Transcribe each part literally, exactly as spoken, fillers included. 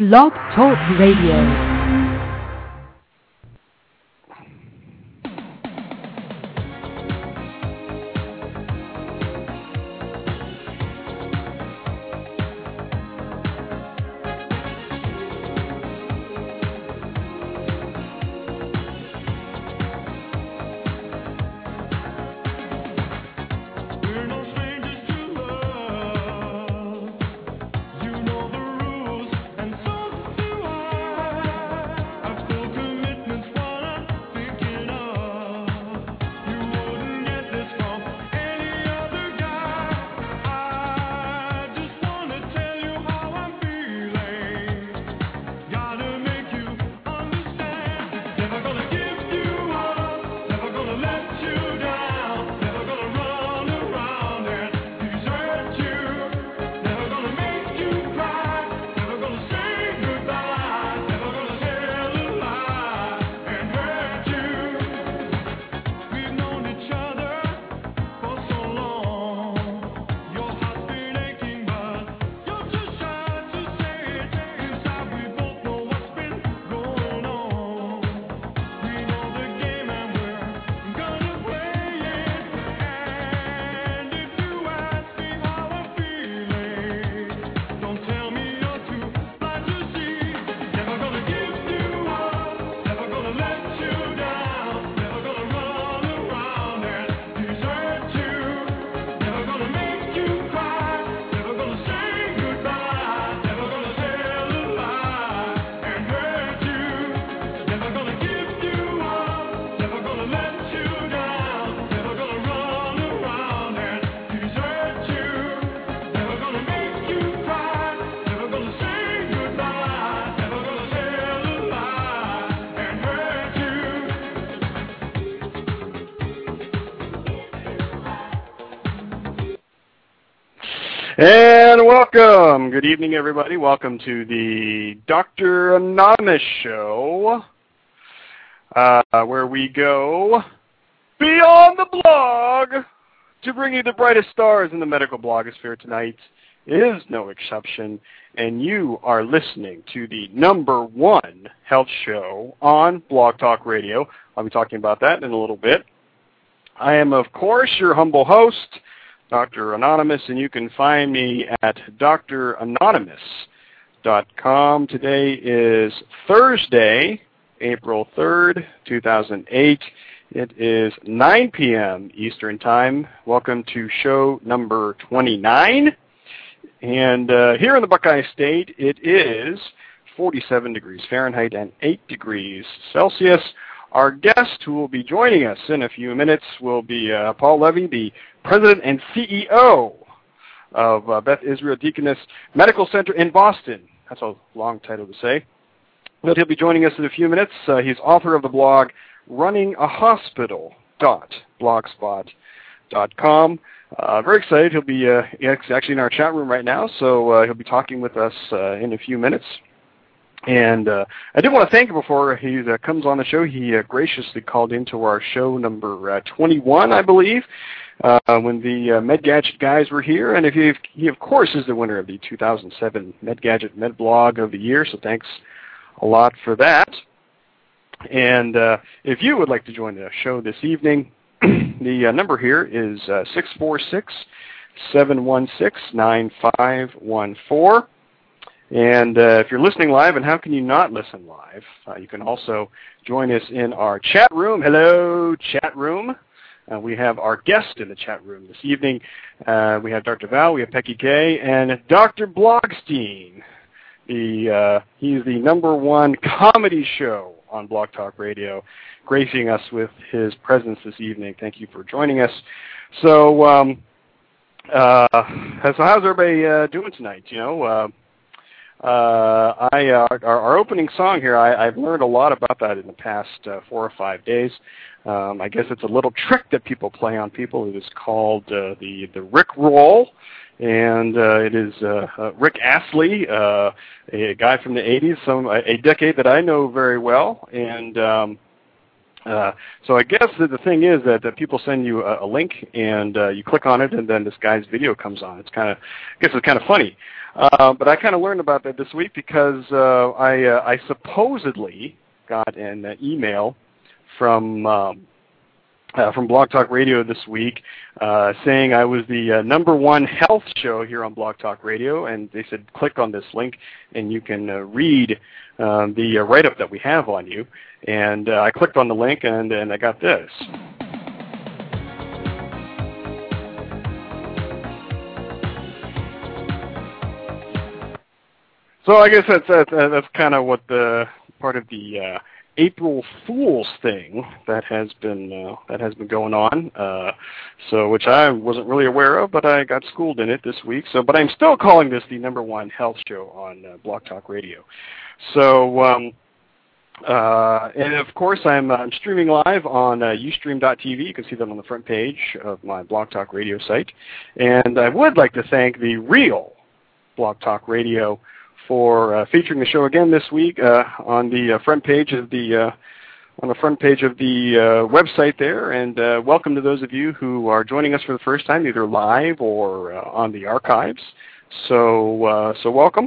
Blog Talk Radio. And welcome. Good evening, everybody. Welcome to the Doctor Anonymous Show, uh, where we go beyond the blog to bring you the brightest stars in the medical blogosphere. Tonight is no exception, and you are listening to the number one health show on Blog Talk Radio. I'll be talking about that in a little bit. I am, of course, your humble host, Doctor Anonymous, and you can find me at D R anonymous dot com. Today is Thursday, April third, two thousand eight. It is nine p.m. Eastern Time. Welcome to show number twenty-nine. And uh, here in the Buckeye State, it is forty-seven degrees Fahrenheit and eight degrees Celsius. Our guest who will be joining us in a few minutes will be uh, Paul Levy, the President and C E O of uh, Beth Israel Deaconess Medical Center in Boston. That's a long title to say. But he'll be joining us in a few minutes. Uh, he's author of the blog running a hospital dot blogspot dot com. Uh, very excited. He'll be uh, actually in our chat room right now, so uh, he'll be talking with us uh, in a few minutes. And uh, I did want to thank him before he uh, comes on the show. He uh, graciously called into our show number uh, twenty-one, I believe, uh, when the uh, MedGadget guys were here. And if he, he, of course, is the winner of the two thousand seven MedGadget MedBlog of the Year, so thanks a lot for that. And uh, if you would like to join the show this evening, the uh, number here is uh, six four six, seven one six, nine five one four. And uh, if you're listening live, and how can you not listen live, uh, you can also join us in our chat room. Hello, chat room. Uh, we have our guest in the chat room this evening. Uh, we have Doctor Val, we have Becky Kay, and Doctor Blogstein. The, uh, he's the number one comedy show on Blog Talk Radio, gracing us with his presence this evening. Thank you for joining us. So, um, uh, so how's everybody uh, doing tonight? You know, uh, Uh, I uh, our, our opening song here, I, I've learned a lot about that in the past uh, four or five days. Um, I guess it's a little trick that people play on people. It is called uh, the the Rick Roll, and uh, it is uh, uh, Rick Astley, uh, a guy from the eighties, some a decade that I know very well, and um, Uh, so I guess that the thing is that, that people send you a, a link, and uh, you click on it, and then this guy's video comes on. It's kind of, I guess it's kind of funny. Uh, but I kind of learned about that this week because uh, I, uh, I supposedly got an uh, email from um, uh, from Blog Talk Radio this week uh, saying I was the uh, number one health show here on Blog Talk Radio, and they said click on this link, and you can uh, read um, the uh, write-up that we have on you. And uh, I clicked on the link, and, and I got this. So I guess that's that's, that's kind of what the part of the uh, April Fool's thing that has been uh, that has been going on. Uh, so which I wasn't really aware of, but I got schooled in it this week. So, but I'm still calling this the number one health show on uh, Blog Talk Radio. So. Um, Uh, and of course, I'm, uh, I'm streaming live on uh, Ustream dot T V. You can see that on the front page of my Blog Talk Radio site. And I would like to thank the real Blog Talk Radio for uh, featuring the show again this week uh, on the uh, front page of the uh, on the front page of the uh, website there. And uh, welcome to those of you who are joining us for the first time, either live or uh, on the archives. So uh, so welcome.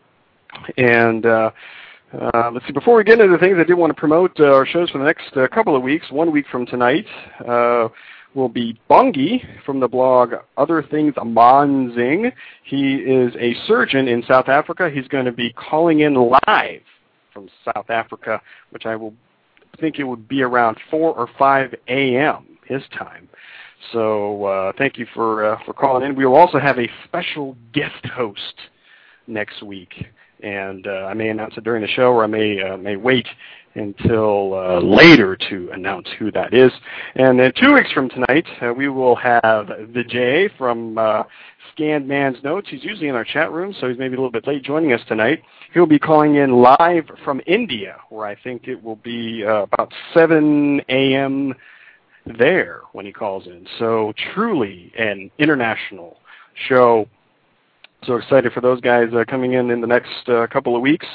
And uh, Uh, let's see, before we get into the things, I did want to promote uh, our shows for the next uh, couple of weeks. One week from tonight uh, will be Bongi from the blog Other Things Amanzing. He is a surgeon in South Africa. He's going to be calling in live from South Africa, which I will think it would be around four or five a.m. his time. So uh, thank you for, uh, for calling in. We will also have a special guest host next week. And uh, I may announce it during the show, or I may uh, may wait until uh, later to announce who that is. And then two weeks from tonight, uh, we will have Vijay from uh, Scanned Man's Notes. He's usually in our chat room, so he's maybe a little bit late joining us tonight. He'll be calling in live from India, where I think it will be uh, about seven a.m. there when he calls in. So truly an international show. So excited for those guys uh, coming in in the next uh, couple of weeks.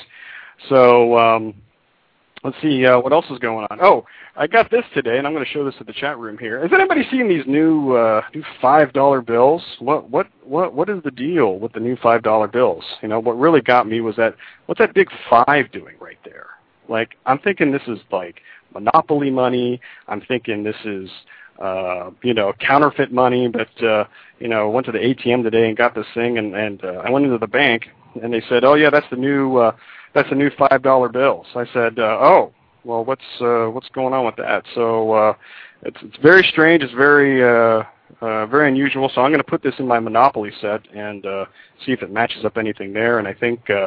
So um, let's see uh, what else is going on. Oh, I got this today, and I'm going to show this to the chat room here. Has anybody seen these new uh, new five dollar bills? What what what what is the deal with the new five dollar bills? You know, what really got me was that what's that big five doing right there? Like, I'm thinking this is like monopoly money. I'm thinking this is Uh, you know, counterfeit money, but, uh, you know, went to the A T M today and got this thing, and, and uh, I went into the bank, and they said, oh, yeah, that's the new, uh, that's the new five dollar bill. So I said, uh, oh, well, what's, uh, what's going on with that? So, uh, it's, it's very strange. It's very, uh, uh, very unusual. So I'm going to put this in my Monopoly set and, uh, see if it matches up anything there. And I think, uh,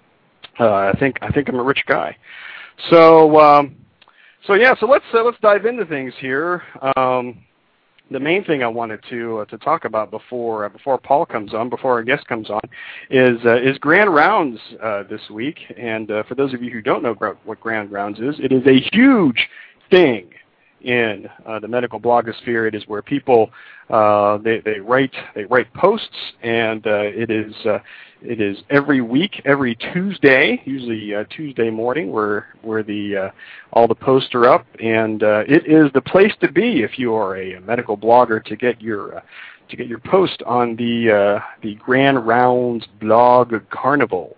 uh, I think, I think I'm a rich guy. So, um, So yeah, so let's uh, let's dive into things here. Um, the main thing I wanted to uh, to talk about before uh, before Paul comes on, before our guest comes on, is uh, is Grand Rounds uh, this week. And uh, for those of you who don't know what Grand Rounds is, it is a huge thing in uh, the medical blogosphere. It is where people uh, they they write they write posts, and uh, it is. Uh, It is every week, every Tuesday, usually uh, Tuesday morning, where where the uh, all the posts are up, and uh, it is the place to be if you are a, a medical blogger to get your uh, to get your post on the uh, the Grand Rounds Blog Carnival.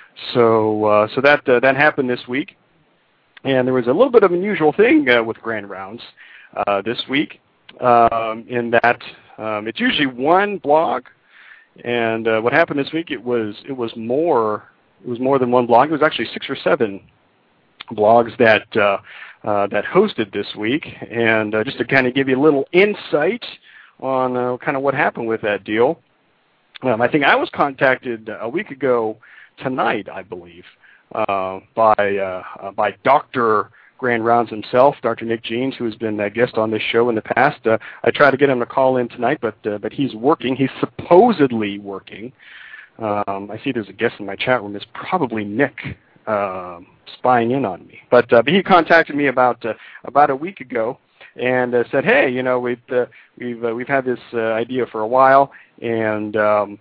So uh, so that uh, that happened this week, and there was a little bit of an unusual thing uh, with Grand Rounds uh, this week, um, in that um, it's usually one blog. And uh, what happened this week? It was it was more it was more than one blog. It was actually six or seven blogs that uh, uh, that hosted this week. And uh, just to kind of give you a little insight on uh, kind of what happened with that deal, um, I think I was contacted a week ago tonight, I believe, uh, by uh, uh, by Doctor Grand Rounds himself, Doctor Nick Jeans, who has been a guest on this show in the past. Uh, I tried to get him to call in tonight, but uh, but he's working. He's supposedly working. Um, I see there's a guest in my chat room. It's probably Nick uh, spying in on me. But uh, but he contacted me about uh, about a week ago and uh, said, hey, you know, we've uh, we've uh, we've had this uh, idea for a while, and um,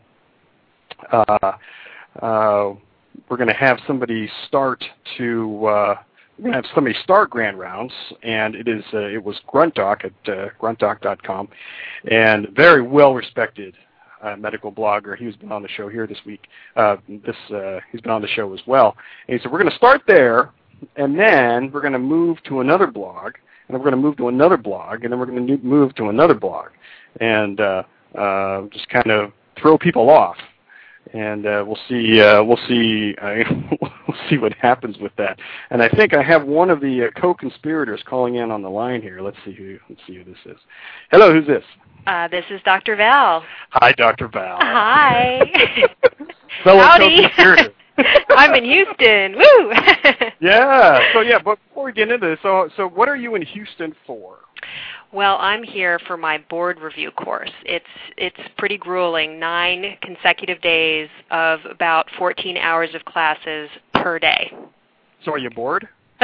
uh, uh, we're going to have somebody start to. Uh, we're going to have somebody start Grand Rounds, and it is uh, it was GruntDoc at uh, grunt doc dot com, and very well respected uh, medical blogger. He's been on the show here this week. Uh, this uh, he's been on the show as well. And he said we're going to start there, and then we're going to move to another blog, and then we're going to move to another blog, and then we're going to move to another blog, and uh, uh, just kind of throw people off. And uh, we'll see. Uh, we'll see. Uh, we'll see what happens with that. And I think I have one of the uh, co-conspirators calling in on the line here. Let's see who. Let's see who this is. Hello, who's this? Uh, this is Doctor Val. Hi, Doctor Val. Hi. Fellow Howdy. co-conspirator. I'm in Houston. Woo. Yeah. So yeah, but before we get into this, so so what are you in Houston for? Well, I'm here for my board review course. It's it's pretty grueling, nine consecutive days of about fourteen hours of classes per day. So are you bored?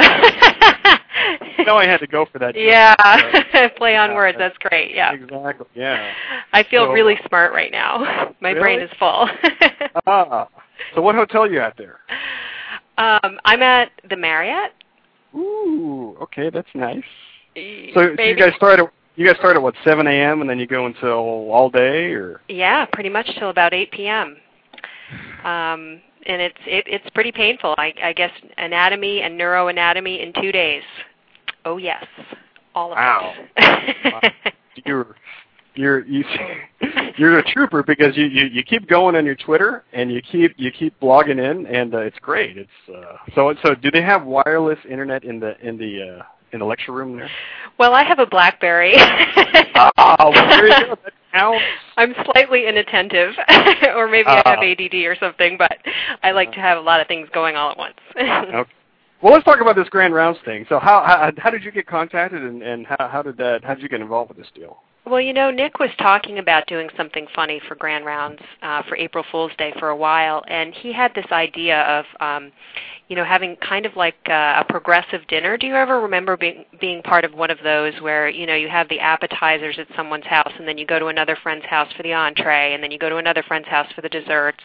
No, I had to go for that. Yeah, play on words. That's great. Yeah, exactly. Yeah. I feel so, really smart right now. My really? brain is full. Ah. So what hotel are you at there? Um, I'm at the Marriott. Ooh. Okay, that's nice. So, so you Maybe. guys start at you guys start at what seven a.m. and then you go until all day, or? Yeah, pretty much till about eight p.m. Um, and it's it, it's pretty painful. I, I guess anatomy and neuroanatomy in two days. Oh yes, all of wow. it. Wow. You're you're you, you're a trooper because you, you, you keep going on your Twitter and you keep you keep blogging in, and uh, it's great. It's uh, so so. Do they have wireless internet in the in the uh, in the lecture room there? Well, I have a BlackBerry. Oh, very good. That counts. I'm slightly inattentive, or maybe uh, I have A D D or something, but I like to have a lot of things going all at once. Okay. Well, let's talk about this Grand Rounds thing. So, how how, how did you get contacted, and, and how, how did that how did you get involved with this deal? Well, you know, Nick was talking about doing something funny for Grand Rounds uh, for April Fool's Day for a while, and he had this idea of, um, you know, having kind of like uh, a progressive dinner. Do you ever remember being being part of one of those where, you know, you have the appetizers at someone's house, and then you go to another friend's house for the entree, and then you go to another friend's house for the desserts?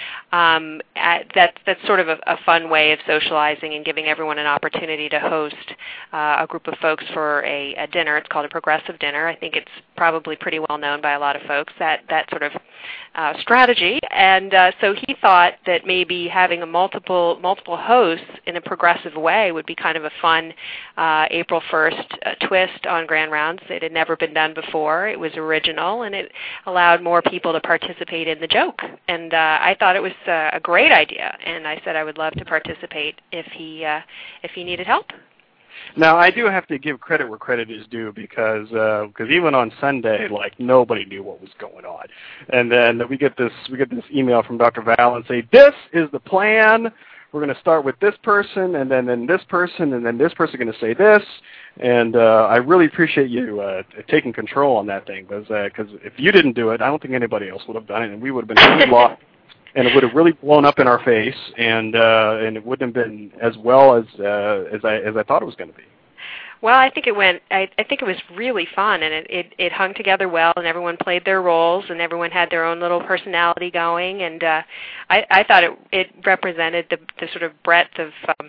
Um, at, that, that's sort of a, a fun way of socializing and giving everyone an opportunity to host uh, a group of folks for a, a dinner. It's called a progressive dinner. I think it's probably pretty well known by a lot of folks, that, that sort of uh, strategy. And uh, so he thought that maybe having a multiple multiple hosts in a progressive way would be kind of a fun uh, April first uh, twist on Grand Rounds. It had never been done before. It was original, and it allowed more people to participate in the joke. And uh, I thought it was uh, a great idea, and I said I would love to participate if he uh, if he needed help. Now, I do have to give credit where credit is due because uh, because even on Sunday, like, nobody knew what was going on, and then we get this we get this email from Doctor Val and say, this is the plan. We're going to start with this person, and then, then this person, and then this person is going to say this. And uh, I really appreciate you uh, taking control on that thing, because uh, if you didn't do it, I don't think anybody else would have done it, and we would have been really lost, and it would have really blown up in our face, and uh, and it wouldn't have been as well as uh, as I as I thought it was going to be. Well, I think it went. I, I think it was really fun, and it, it, it hung together well, and everyone played their roles, and everyone had their own little personality going, and uh, I, I thought it it represented the, the sort of breadth of um,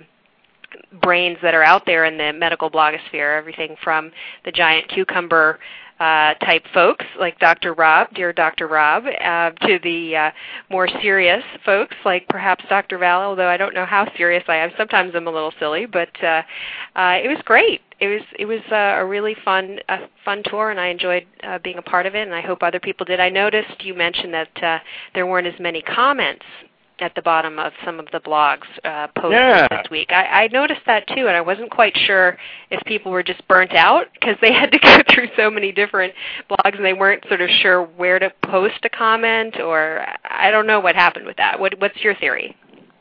brains that are out there in the medical blogosphere. Everything from the giant cucumber uh, type folks like Doctor Rob, dear Doctor Rob, uh, to the uh, more serious folks like perhaps Doctor Val, although I don't know how serious I am. Sometimes I'm a little silly, but uh, uh, it was great. It was it was uh, a really fun uh, fun tour, and I enjoyed uh, being a part of it, and I hope other people did. I noticed you mentioned that uh, there weren't as many comments at the bottom of some of the blogs uh, posted yeah. this week. I, I noticed that too, and I wasn't quite sure if people were just burnt out because they had to go through so many different blogs and they weren't sort of sure where to post a comment, or I don't know what happened with that. What, what's your theory?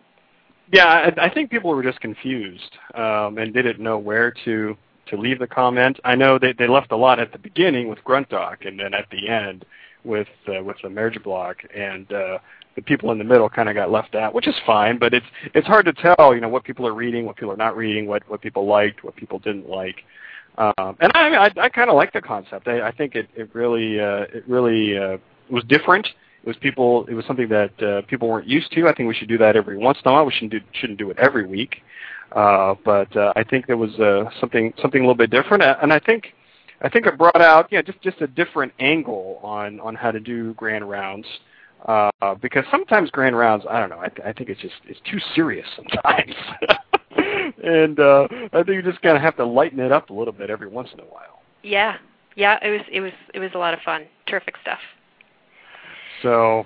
Yeah, I, I think people were just confused um, and didn't know where to to leave the comment. I know they they left a lot at the beginning with GruntDoc, and then at the end with uh, with the marriage blog, and uh, the people in the middle kind of got left out, which is fine. But it's it's hard to tell, you know, what people are reading, what people are not reading, what what people liked, what people didn't like. Um, and I I, I kind of like the concept. I, I think it it really uh, it really uh, was different. It was people. It was something that uh, people weren't used to. I think we should do that every once in a while. We shouldn't do shouldn't do it every week. Uh, but uh, I think there was uh, something something a little bit different, and I think I think it brought out yeah just just a different angle on on how to do grand rounds. Uh, because sometimes grand rounds, I don't know, I, th- I think it's just it's too serious sometimes, and uh, I think you just kind of have to lighten it up a little bit every once in a while. Yeah, yeah, it was it was it was a lot of fun, terrific stuff. So,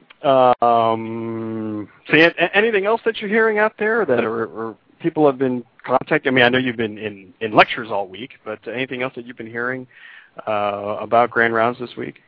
um, so anything else that you're hearing out there that or, or people have been contacting? I mean, I know you've been in, in lectures all week, but anything else that you've been hearing uh, about grand rounds this week?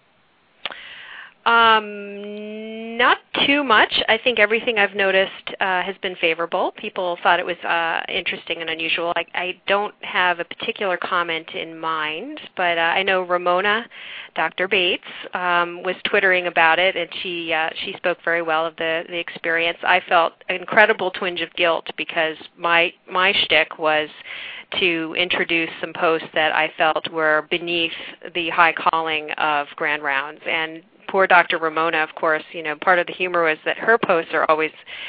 Um, not too much. I think everything I've noticed uh, has been favorable. People thought it was uh, interesting and unusual. I, I don't have a particular comment in mind, but uh, I know Ramona, Doctor Bates, um, was twittering about it, and she uh, she spoke very well of the, the experience. I felt an incredible twinge of guilt because my my shtick was to introduce some posts that I felt were beneath the high calling of grand rounds. And poor Doctor Ramona, of course, you know, part of the humor was that her posts are always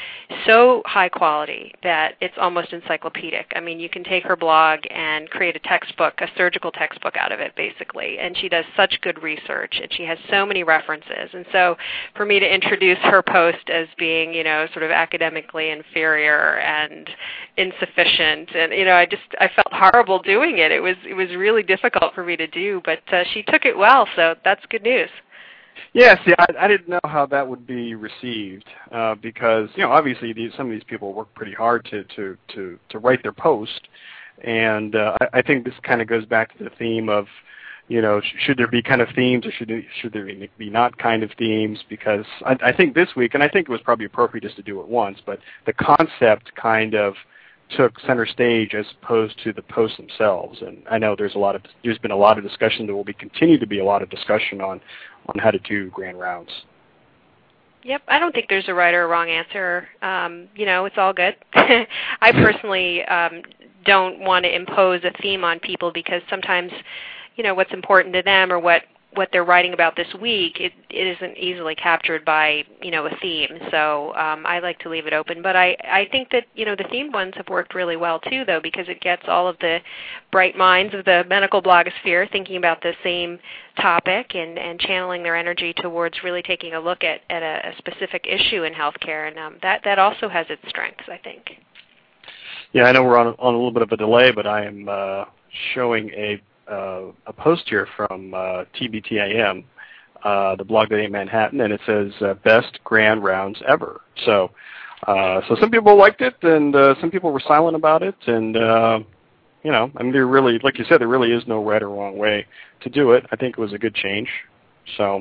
so high quality that it's almost encyclopedic. I mean, you can take her blog and create a textbook, a surgical textbook out of it, basically. And she does such good research, and she has so many references. And so for me to introduce her post as being, you know, sort of academically inferior and insufficient, and, you know, I just, I felt horrible doing it. It was, it was really difficult for me to do, but uh, she took it well, so that's good news. Yeah, see, I, I didn't know how that would be received uh, because, you know, obviously these, some of these people work pretty hard to, to, to, to write their post, and uh, I, I think this kind of goes back to the theme of, you know, sh- should there be kind of themes or should there, should there be not kind of themes, because I, I think this week, and I think it was probably appropriate just to do it once, but the concept kind of took center stage as opposed to the posts themselves. And I know there's a lot of there's been a lot of discussion. There will be continue to be a lot of discussion on on how to do grand rounds. Yep, I don't think there's a right or a wrong answer. Um, you know, it's all good. I personally um, don't want to impose a theme on people because sometimes, you know, what's important to them or what what they're writing about this week, it, it isn't easily captured by, you know, a theme. So um, I like to leave it open. But I, I think that, you know, the themed ones have worked really well, too, though, because it gets all of the bright minds of the medical blogosphere thinking about the same topic and, and channeling their energy towards really taking a look at, at a, a specific issue in healthcare. And um, that, that also has its strengths, I think. Yeah, I know we're on, on a little bit of a delay, but I am uh, showing a Uh, a post here from uh, T B T A M, uh, the blog that ain't Manhattan, and it says uh, best grand rounds ever. So, uh, so some people liked it, and uh, some people were silent about it, and uh, you know, I mean, there really, like you said, there really is no right or wrong way to do it. I think it was a good change. So,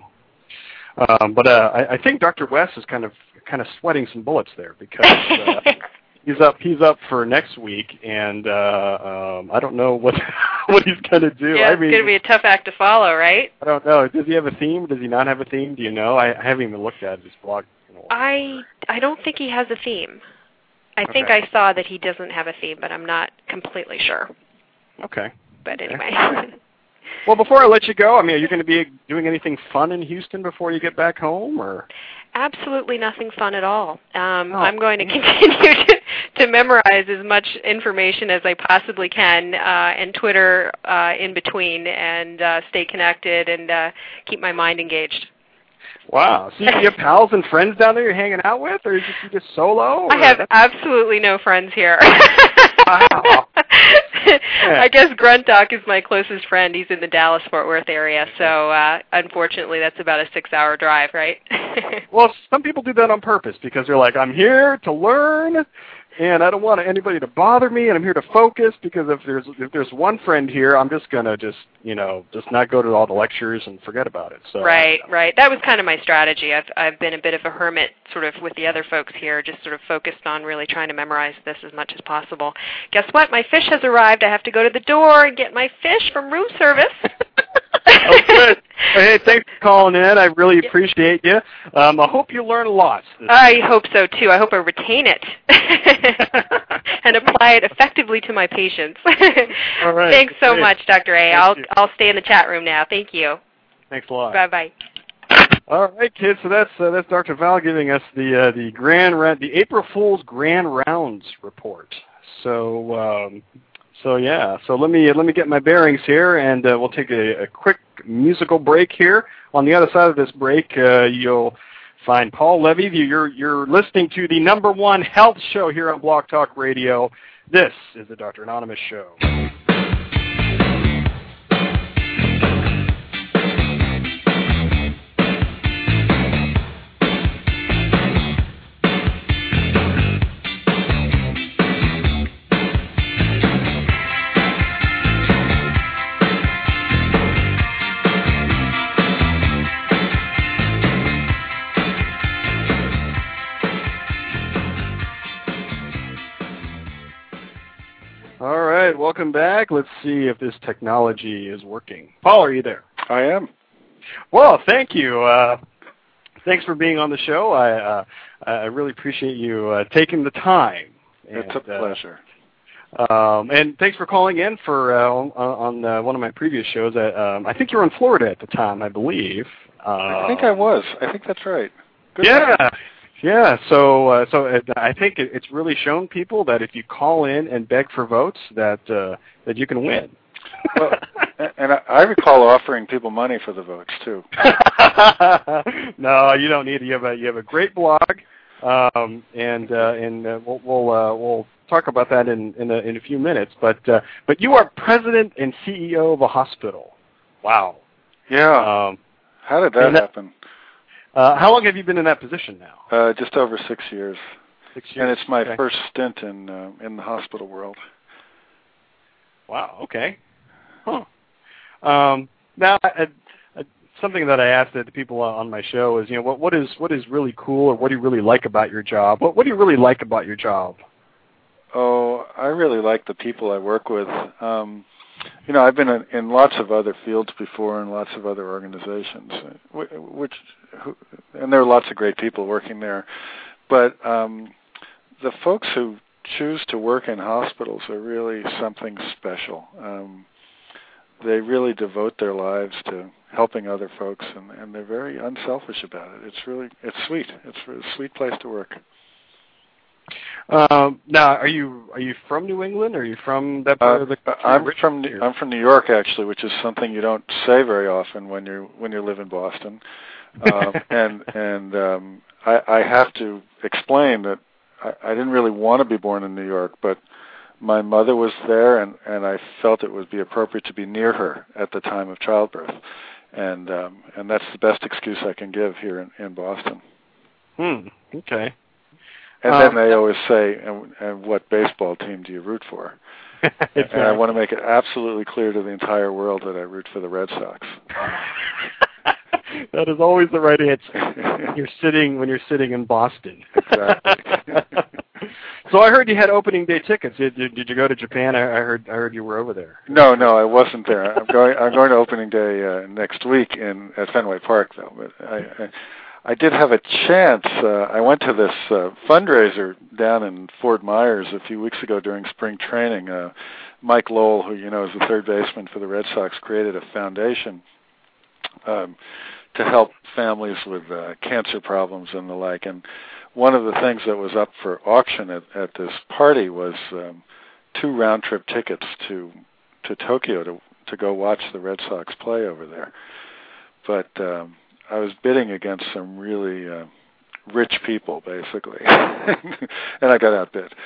um, but uh, I, I think Doctor West is kind of kind of sweating some bullets there because. Uh, He's up. He's up for next week, and uh, um, I don't know what what he's going to do. Yeah, I it's mean, going to be a tough act to follow, right? I don't know. Does he have a theme? Does he not have a theme? Do you know? I, I haven't even looked at his blog in a while. I I don't think he has a theme. I Okay. think I saw that he doesn't have a theme, but I'm not completely sure. Okay. But anyway. Okay. Well, before I let you go, I mean, are you going to be doing anything fun in Houston before you get back home, or? Absolutely nothing fun at all. Um, Oh. I'm going to continue to, to memorize as much information as I possibly can, uh, and Twitter uh, in between, and uh, stay connected and uh, keep my mind engaged. Wow. So you have pals and friends down there you're hanging out with, or is you just solo? Or? I have absolutely no friends here. Wow. I guess Grunt Doc is my closest friend. He's in the Dallas-Fort Worth area, so uh, unfortunately that's about a six-hour drive, right? Well, some people do that on purpose because they're like, I'm here to learn, and I don't want anybody to bother me, and I'm here to focus because if there's if there's one friend here, I'm just gonna just you know just not go to all the lectures and forget about it. So right, right. That was kind of my strategy. I've I've been a bit of a hermit, sort of with the other folks here, just sort of focused on really trying to memorize this as much as possible. Guess what? My fish has arrived. I have to go to the door and get my fish from room service. Oh, good. Hey, thanks for calling in. I really appreciate you. Um, I hope you learn a lot. I hope so, too. I hope I retain it and apply it effectively to my patients. All right. Thanks so Great. much, Doctor A. Thank I'll, you. I'll stay in the chat room now. Thank you. Thanks a lot. Bye-bye. All right, kids. So that's uh, that's Doctor Val giving us the uh, the grand round, the April Fool's Grand Rounds report. So, um, so yeah. So let me let me get my bearings here, and uh, we'll take a, a quick musical break here. On the other side of this break, uh, you'll find Paul Levy. You're you're listening to the number one health show here on Blog Talk Radio. This is the Doctor Anonymous Show. Welcome back. Let's see if this technology is working. Paul, are you there? I am. Well, thank you. Uh, thanks for being on the show. I uh, I really appreciate you uh, taking the time. And, it's a pleasure. Uh, um, and thanks for calling in for uh, on, on uh, one of my previous shows. At, um, I think you were in Florida at the time, I believe. Uh, I think I was. I think that's right. Good yeah. time. Yeah, so uh, so uh, I think it, it's really shown people that if you call in and beg for votes, that uh, that you can win. Well, and I, I recall offering people money for the votes too. No, you don't need it. You have a you have a great blog, um, and uh, and uh, we'll we'll, uh, we'll talk about that in in a, in a few minutes. But uh, but you are president and C E O of a hospital. Wow. Yeah. Um, How did that, that happen? Uh, how long have you been in that position now? Uh, just over six years. Six years. And it's my okay. first stint in uh, in the hospital world. Wow. Okay. Huh. Um, now, uh, uh, something that I asked the people on my show is, you know, what what is what is really cool, or what do you really like about your job? What what do you really like about your job? Oh, I really like the people I work with. Um, You know, I've been in, in lots of other fields before, and lots of other organizations, which, and there are lots of great people working there. But um, the folks who choose to work in hospitals are really something special. Um, they really devote their lives to helping other folks, and, and they're very unselfish about it. It's really, it's sweet. It's a sweet place to work. Um, now, are you are you from New England? Or are you from that part uh, of the country? I'm from New, I'm from New York, actually, which is something you don't say very often when you when you live in Boston. Um, and and um, I, I have to explain that I, I didn't really want to be born in New York, but my mother was there, and, and I felt it would be appropriate to be near her at the time of childbirth, and um, and that's the best excuse I can give here in, in Boston. Hmm. Okay. And then they always say, and, and what baseball team do you root for? Exactly. And I want to make it absolutely clear to the entire world that I root for the Red Sox. That is always the right answer. You're sitting when you're sitting in Boston. Exactly. So I heard you had opening day tickets. Did, did, did you go to Japan? I, I heard I heard you were over there. No, no, I wasn't there. I'm going. I'm going to opening day uh, next week in at Fenway Park, though. But I. I I did have a chance. Uh, I went to this uh, fundraiser down in Fort Myers a few weeks ago during spring training. Uh, Mike Lowell, who you know is the third baseman for the Red Sox, created a foundation um, to help families with uh, cancer problems and the like. And one of the things that was up for auction at, at this party was um, two round-trip tickets to to Tokyo to to go watch the Red Sox play over there. But um, I was bidding against some really uh, rich people, basically, and I got outbid.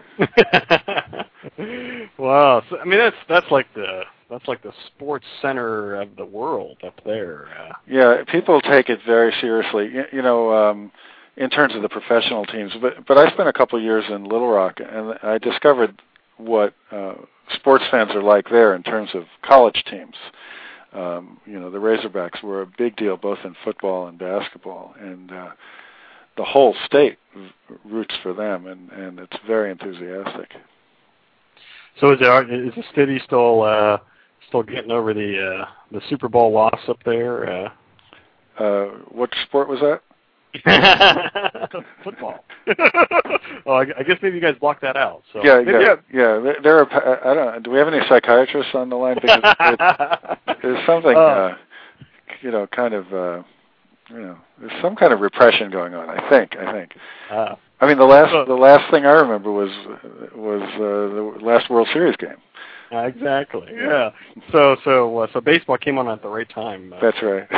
Wow! So, I mean, that's that's like the that's like the sports center of the world up there. Uh, yeah, people take it very seriously. You, you know, um, in terms of the professional teams. But but I spent a couple of years in Little Rock, and I discovered what uh, sports fans are like there in terms of college teams. Um, you know, the Razorbacks were a big deal both in football and basketball, and uh, the whole state roots for them, and, and it's very enthusiastic. So is there is the city still uh, still getting over the uh, the Super Bowl loss up there? Uh? Uh, what sport was that? Football. Oh, I, I guess maybe you guys blocked that out. So yeah, yeah, yeah. yeah. There are. I don't. Do we have any psychiatrists on the line? Because it, there's something, uh, uh, you know, kind of, uh, you know, there's some kind of repression going on. I think. I think. Uh, I mean, the last the last thing I remember was was uh, the last World Series game. Uh, exactly. Yeah. So so uh, so baseball came on at the right time. Uh, That's right.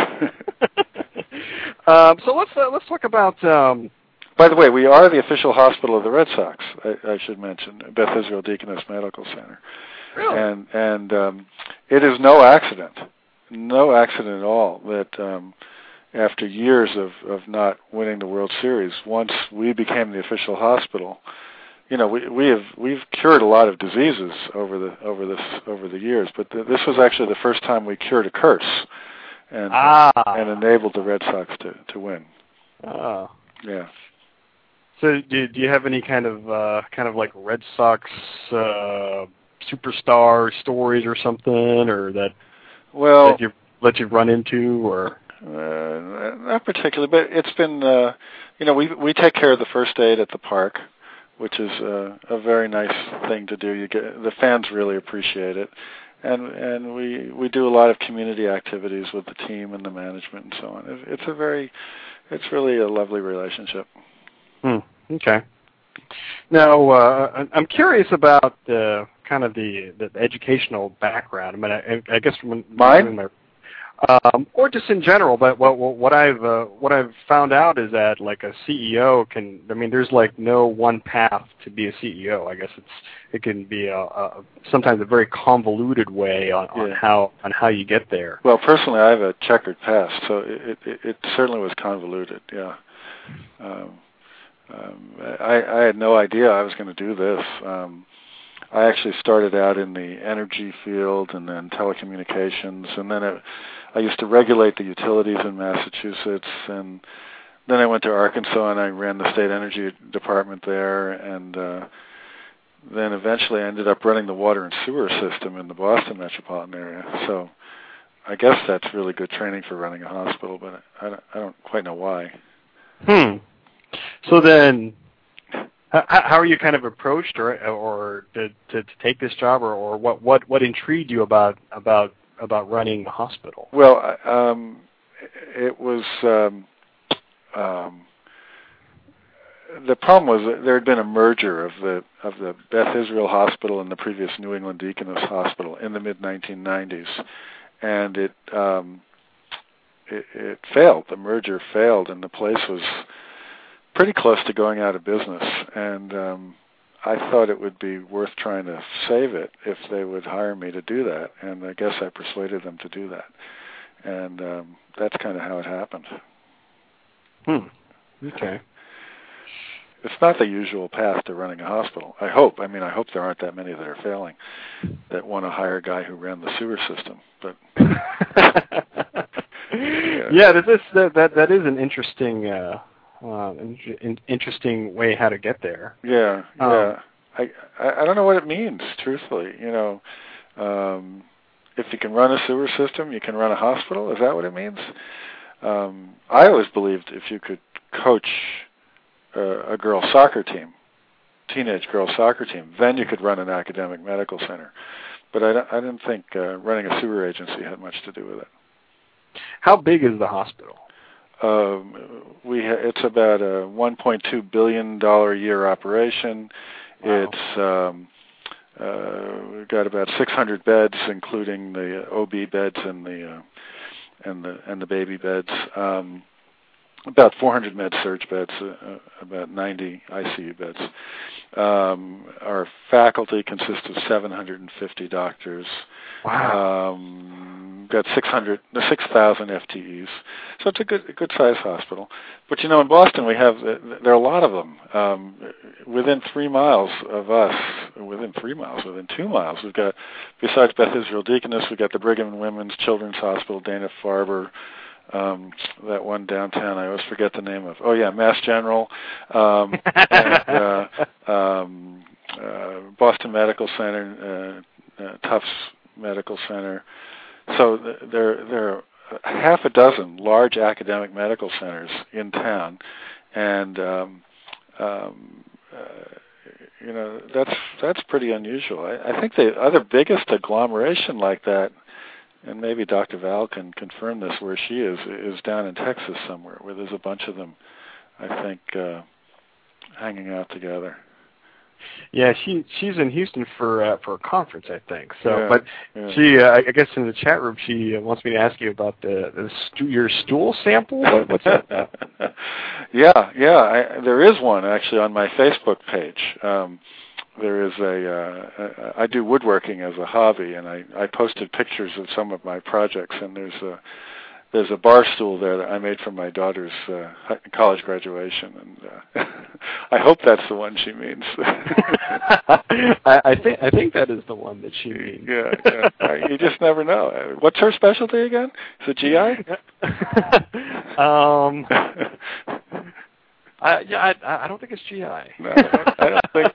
um, so let's uh, let's talk about. Um, By the way, we are the official hospital of the Red Sox. I, I should mention Beth Israel Deaconess Medical Center. Really? And and um, it is no accident, no accident at all that um, after years of, of not winning the World Series, once we became the official hospital, you know, we we have we've cured a lot of diseases over the over this over the years, but th- this was actually the first time we cured a curse, and ah. and enabled the Red Sox to, to win. Oh. Yeah. So do do you have any kind of uh, kind of like Red Sox uh, superstar stories or something, or that well that you let you run into, or? Uh, not particularly, but it's been, uh, you know, we we take care of the first aid at the park, which is uh, a very nice thing to do. You get the fans really appreciate it, and and we we do a lot of community activities with the team and the management and so on. It, it's a very, it's really a lovely relationship. Hmm. Okay. Now, uh, I'm curious about uh, kind of the, the educational background. I mean, I, I guess when mine. My, Um, or just in general, but what what I've uh, what I've found out is that like a C E O can, I mean, there's like no one path to be a C E O. I guess it's it can be a, a sometimes a very convoluted way on, on yeah. how on how you get there. Well, personally, I have a checkered past, so it it, it certainly was convoluted. Yeah, um, um, I I had no idea I was going to do this. Um, I actually started out in the energy field and then telecommunications, and then it, I used to regulate the utilities in Massachusetts, and then I went to Arkansas and I ran the state energy department there, and uh, then eventually I ended up running the water and sewer system in the Boston metropolitan area. So I guess that's really good training for running a hospital, but I don't, I don't quite know why. Hmm. So then, how, how are you kind of approached, or or to, to, to take this job, or, or what, what what intrigued you about about about running a hospital? Well, um, it was um, um, the problem was that there had been a merger of the of the Beth Israel Hospital and the previous New England Deaconess Hospital in the mid nineteen nineties, and it, um, it it failed. The merger failed, and the place was pretty close to going out of business. And um, I thought it would be worth trying to save it if they would hire me to do that, and I guess I persuaded them to do that, and um, that's kind of how it happened. Hmm. Okay. It's not the usual path to running a hospital. I hope. I mean, I hope there aren't that many that are failing that want to hire a guy who ran the sewer system. But yeah, yeah that, is, that that that is an interesting. Uh, Uh, in, interesting way how to get there. Yeah, um, yeah. I, I I don't know what it means, truthfully. You know, um, if you can run a sewer system, you can run a hospital. Is that what it means? Um, I always believed if you could coach uh, a girls' soccer team, teenage girls' soccer team, then you could run an academic medical center. But I, I didn't think uh, running a sewer agency had much to do with it. How big is the hospital? Um, we ha- it's about a one point two billion dollars a year operation. Wow. It's um, uh, we've got about six hundred beds, including the O B beds and the uh, and the and the baby beds. Um, about four hundred med surg beds, uh, about ninety I C U beds. Um, our faculty consists of seven hundred fifty doctors. Wow. Um, got six hundred, six thousand F T Es. So it's a good, a good sized hospital. But you know, in Boston we have, there are a lot of them. Um, within three miles of us, within three miles, within two miles, we've got, besides Beth Israel Deaconess, we've got the Brigham and Women's Children's Hospital, Dana-Farber, um, that one downtown, I always forget the name of. Oh yeah, Mass General, um, and, uh, um, uh, Boston Medical Center, uh, uh, Tufts Medical Center. So th- there, there are half a dozen large academic medical centers in town, and um, um, uh, you know that's that's pretty unusual. I, I think the other biggest agglomeration like that, and maybe Doctor Val can confirm this where she is, is down in Texas somewhere, where there's a bunch of them. I think uh, hanging out together. Yeah, she she's in Houston for uh, for a conference, I think. So, yeah, but yeah. she, uh, I guess, in the chat room, she uh, wants me to ask you about the, the stu- your stool sample. What, what's that? yeah, yeah. I, there is one actually on my Facebook page. Um, there is a. Uh, I do woodworking as a hobby, and I, I posted pictures of some of my projects. And there's a there's a bar stool there that I made for my daughter's uh, college graduation, and uh, I hope that's the one she means. I, I think I think that is the one that she means. Yeah, yeah. You just never know. What's her specialty again? Is it G I? um, I, yeah, I, I don't think it's G I. No, I don't, I don't think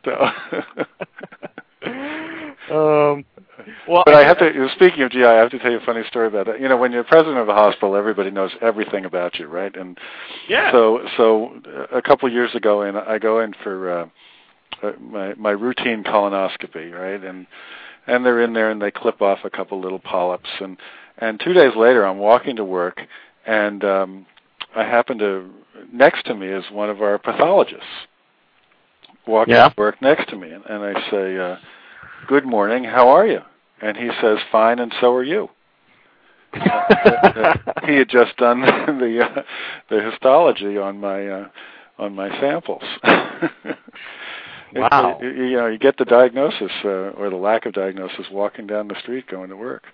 so. um. Well, but I have to. Speaking of G I, I have to tell you a funny story about that. You know, when you're president of a hospital, everybody knows everything about you, right? And yeah. So, so a couple of years ago, and I go in for uh, my my routine colonoscopy, right? And and they're in there and they clip off a couple little polyps, and and two days later, I'm walking to work, and um, I happen to next to me is one of our pathologists walking yeah. to work next to me, and, and I say, uh, "Good morning, how are you?" And he says, "Fine, and so are you." He had just done the uh, the histology on my uh, on my samples. Wow! It, it, you know, you get the diagnosis uh, or the lack of diagnosis walking down the street going to work.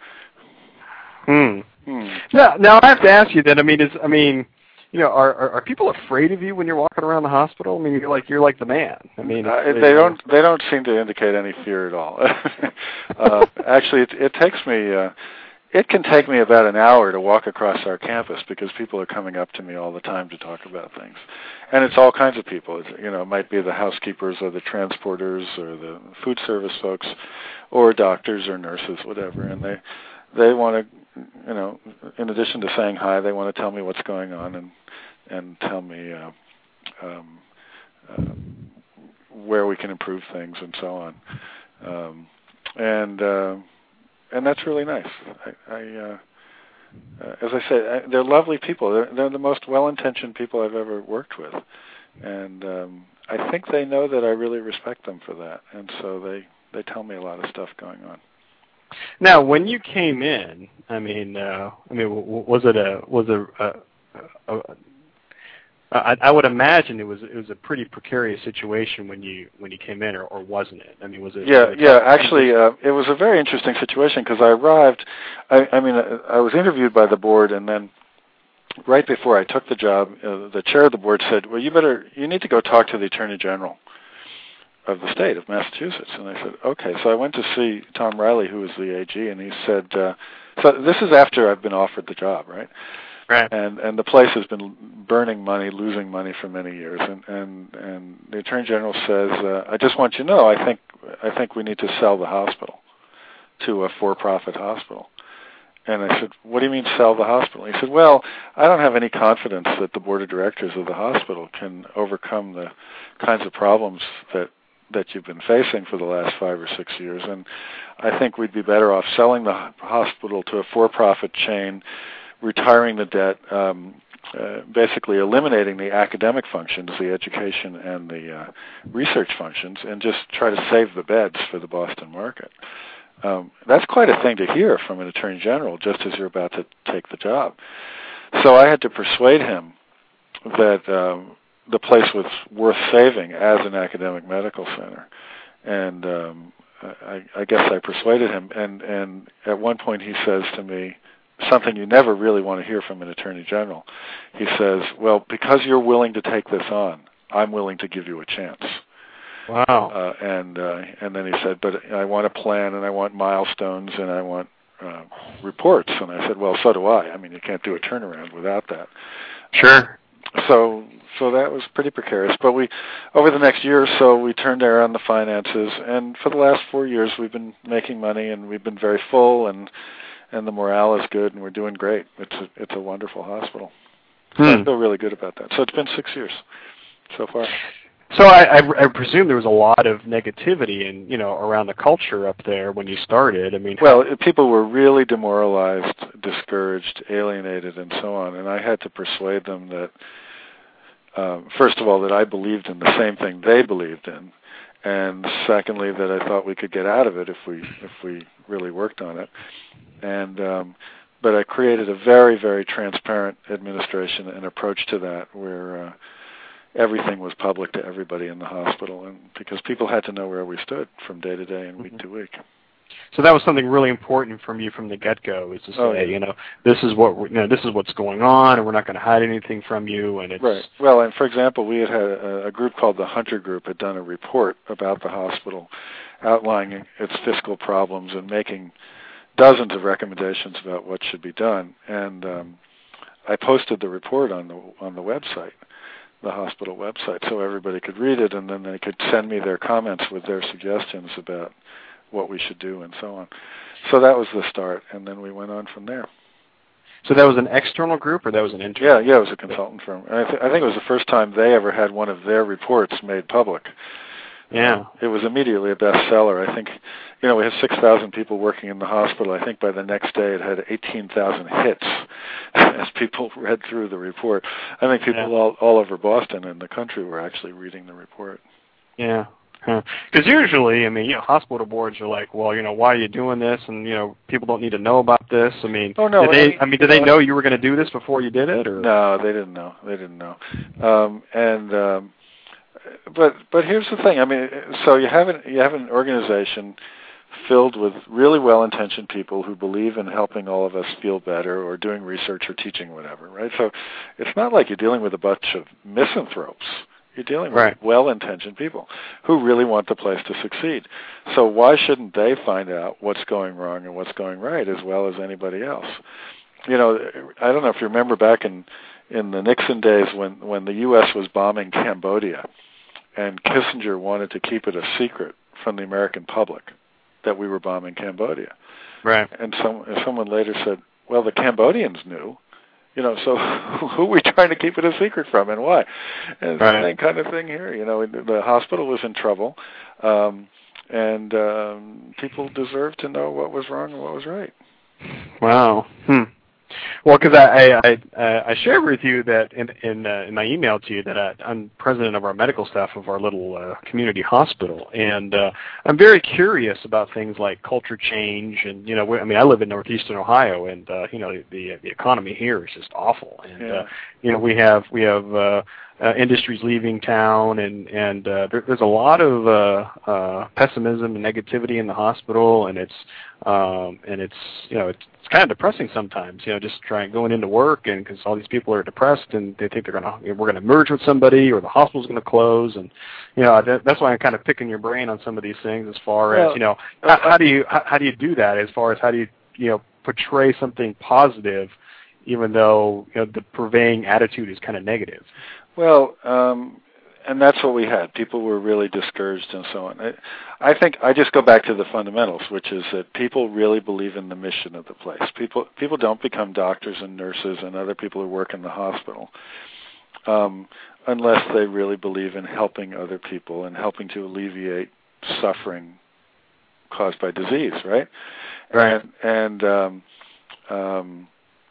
Hmm. hmm. Now, now I have to ask you then. I mean, is I mean, you know, are, are are people afraid of you when you're walking around the hospital? I mean, you're like you're like the man. I mean, uh, it's, they don't they don't seem to indicate any fear at all. uh, actually, it, it takes me. Uh, It can take me about an hour to walk across our campus because people are coming up to me all the time to talk about things. And it's all kinds of people. It's, you know, it might be the housekeepers or the transporters or the food service folks or doctors or nurses, whatever. And they they want to, you know, in addition to saying hi, they want to tell me what's going on and, and tell me uh, um, uh, where we can improve things and so on. Um, and... Uh, And that's really nice. I, I uh, uh, as I say, I, they're lovely people. They're, they're the most well-intentioned people I've ever worked with, and um, I think they know that I really respect them for that, and so they, they tell me a lot of stuff going on. Now, when you came in, I mean, uh, I mean, was it a was a, a, a, a I, I would imagine it was it was a pretty precarious situation when you when you came in, or, or wasn't it? I mean, was it? Yeah, was it yeah. Actually, uh, it was a very interesting situation because I arrived. I, I mean, I was interviewed by the board, and then right before I took the job, uh, the chair of the board said, "Well, you better you need to go talk to the Attorney General of the state of Massachusetts." And I said, "Okay." So I went to see Tom Riley, who was the A G, and he said, uh, "So this is after I've been offered the job, right?" Right. And and the place has been burning money, losing money for many years. And and, and the Attorney General says, uh, "I just want you to know, I think I think we need to sell the hospital to a for-profit hospital." And I said, "What do you mean sell the hospital?" He said, "Well, I don't have any confidence that the board of directors of the hospital can overcome the kinds of problems that that you've been facing for the last five or six years. And I think we'd be better off selling the hospital to a for-profit chain, retiring the debt, um, uh, basically eliminating the academic functions, the education and the uh, research functions, and just try to save the beds for the Boston market." Um, that's quite a thing to hear from an attorney general just as you're about to take the job. So I had to persuade him that um, the place was worth saving as an academic medical center. And um, I, I guess I persuaded him. And, and at one point he says to me, something you never really want to hear from an attorney general. He says, "Well, because you're willing to take this on, I'm willing to give you a chance." Wow. Uh, and uh, and then he said, "But I want a plan, and I want milestones, and I want uh, reports." And I said, "Well, so do I. I mean, you can't do a turnaround without that." Sure. So so that was pretty precarious. But we, over the next year or so, we turned around the finances, and for the last four years, we've been making money, and we've been very full, and and the morale is good, and we're doing great. It's a, it's a wonderful hospital. Hmm. So I feel really good about that. So it's been six years so far. So I, I, I presume there was a lot of negativity and you know around the culture up there when you started. I mean, well, people were really demoralized, discouraged, alienated, and so on. And I had to persuade them that uh, first of all, that I believed in the same thing they believed in, and secondly, that I thought we could get out of it if we if we really worked on it. And um, but I created a very, very transparent administration and approach to that, where uh, everything was public to everybody in the hospital, and because people had to know where we stood from day to day and week Mm-hmm. to week. So that was something really important from you from the get-go, is to say, oh, yeah. you know, this is what we're, you know, this is what's going on, and we're not going to hide anything from you. And it's Right. Well, and for example, we had had a, a group called the Hunter Group had done a report about the hospital, outlining its fiscal problems and making dozens of recommendations about what should be done. And um, I posted the report on the on the website, the hospital website, so everybody could read it, and then they could send me their comments with their suggestions about what we should do and so on. So that was the start, and then we went on from there. So that was an external group, or that was an internal? Yeah, yeah, it was a consultant firm. And I, th- I think it was the first time they ever had one of their reports made public. Yeah. Uh, it was immediately a bestseller. I think, you know, we had six thousand people working in the hospital. I think by the next day it had eighteen thousand hits as people read through the report. I think people Yeah. all, all over Boston and the country were actually reading the report. Yeah. Because usually, I mean, you know, hospital boards are like, well, you know, why are you doing this? And, you know, people don't need to know about this. I mean, oh, no, did they, I mean, I mean, did they know you were going to do this before you did it? Or? No, they didn't know. They didn't know. Um, and um, but but here's the thing. I mean, so you have an you have an organization filled with really well-intentioned people who believe in helping all of us feel better, or doing research or teaching, whatever, right? So it's not like you're dealing with a bunch of misanthropes. You're dealing with right. well-intentioned people who really want the place to succeed. So why shouldn't they find out what's going wrong and what's going right as well as anybody else? You know, I don't know if you remember back in, in the Nixon days when, when the U S was bombing Cambodia, and Kissinger wanted to keep it a secret from the American public that we were bombing Cambodia. Right. And some, someone later said, well, the Cambodians knew. You know, so who are we trying to keep it a secret from, and why? And it's right. the same kind of thing here. You know, the hospital was in trouble, um, and um, people deserve to know what was wrong and what was right. Wow. Hmm. Well, because I I, I, uh, I shared with you that in in, uh, in my email to you that I, I'm president of our medical staff of our little uh, community hospital, and uh, I'm very curious about things like culture change, and you know, I mean, I live in northeastern Ohio, and uh, you know, the the economy here is just awful, and yeah. uh, you know, we have we have uh, uh, industries leaving town, and and uh, there, there's a lot of uh, uh, pessimism and negativity in the hospital, and it's um, and it's you know it's it's kind of depressing sometimes, you know, just trying going into work, and because all these people are depressed and they think they're gonna you know, we're gonna merge with somebody, or the hospital's gonna close, and you know that, that's why I'm kind of picking your brain on some of these things as far well, as you know how, how do you how, how do you do that as far as how do you you know portray something positive even though you know the purveying attitude is kind of negative. Well, um, and that's what we had. People were really discouraged and so on. I, I think I just go back to the fundamentals, which is that people really believe in the mission of the place. People people don't become doctors and nurses and other people who work in the hospital um, unless they really believe in helping other people and helping to alleviate suffering caused by disease, right? Right. And, and um, um,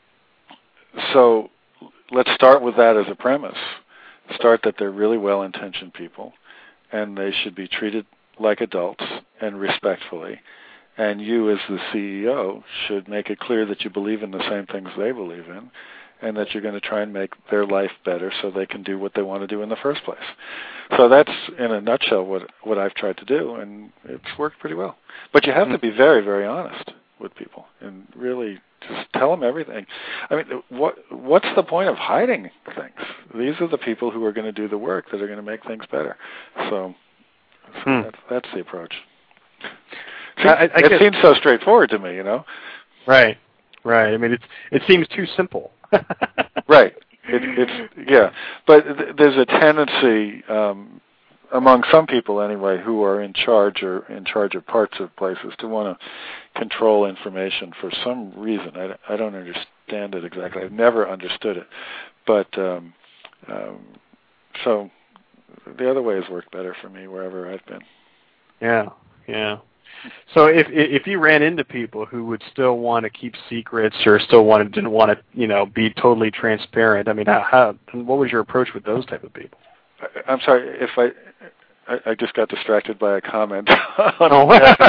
so let's start with that as a premise. Start that they're really well-intentioned people, and they should be treated like adults and respectfully. And you, as the C E O, should make it clear that you believe in the same things they believe in, and that you're going to try and make their life better so they can do what they want to do in the first place. So that's, in a nutshell, what what I've tried to do, and it's worked pretty well. But you have to be very, very honest with people and really just tell them everything. I mean, what what's the point of hiding things? These are the people who are going to do the work that are going to make things better. So, so hmm. that's, that's the approach. I, I it guess, seems so straightforward to me, you know. Right, right. I mean, it's it seems too simple. Right. It, it's yeah, but th- there's a tendency um, among some people, anyway, who are in charge or in charge of parts of places to want to control information for some reason. I, I don't understand it exactly. I've never understood it, but um, um, so the other way has worked better for me wherever I've been. Yeah, yeah. So if if you ran into people who would still want to keep secrets or still wanted didn't want to, you know, be totally transparent, I mean, how, how what was your approach with those type of people? I'm sorry if I. I, I just got distracted by a comment. Oh.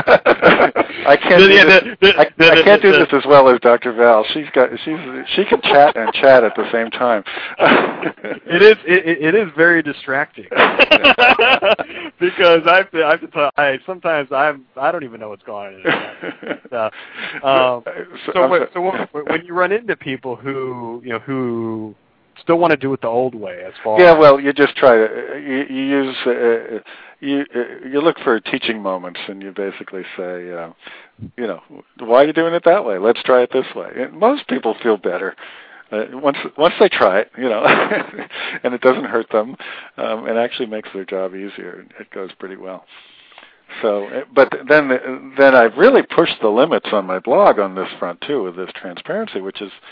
I can't do this. I, I can't do this as well as Doctor Val. She's got she's she can chat and chat at the same time. It is it, it is very distracting because I I I sometimes I'm I don't even know what's going on. Uh, um, so so, when, so when, when you run into people who you know who still want to do it the old way, as far yeah, as well, you just try to you, you use uh, you uh, you look for teaching moments, and you basically say, uh, you know, why are you doing it that way? Let's try it this way. And most people feel better uh, once once they try it, you know, and it doesn't hurt them, um, and actually makes their job easier. It goes pretty well. So, but then then I've really pushed the limits on my blog on this front too, with this transparency, which is.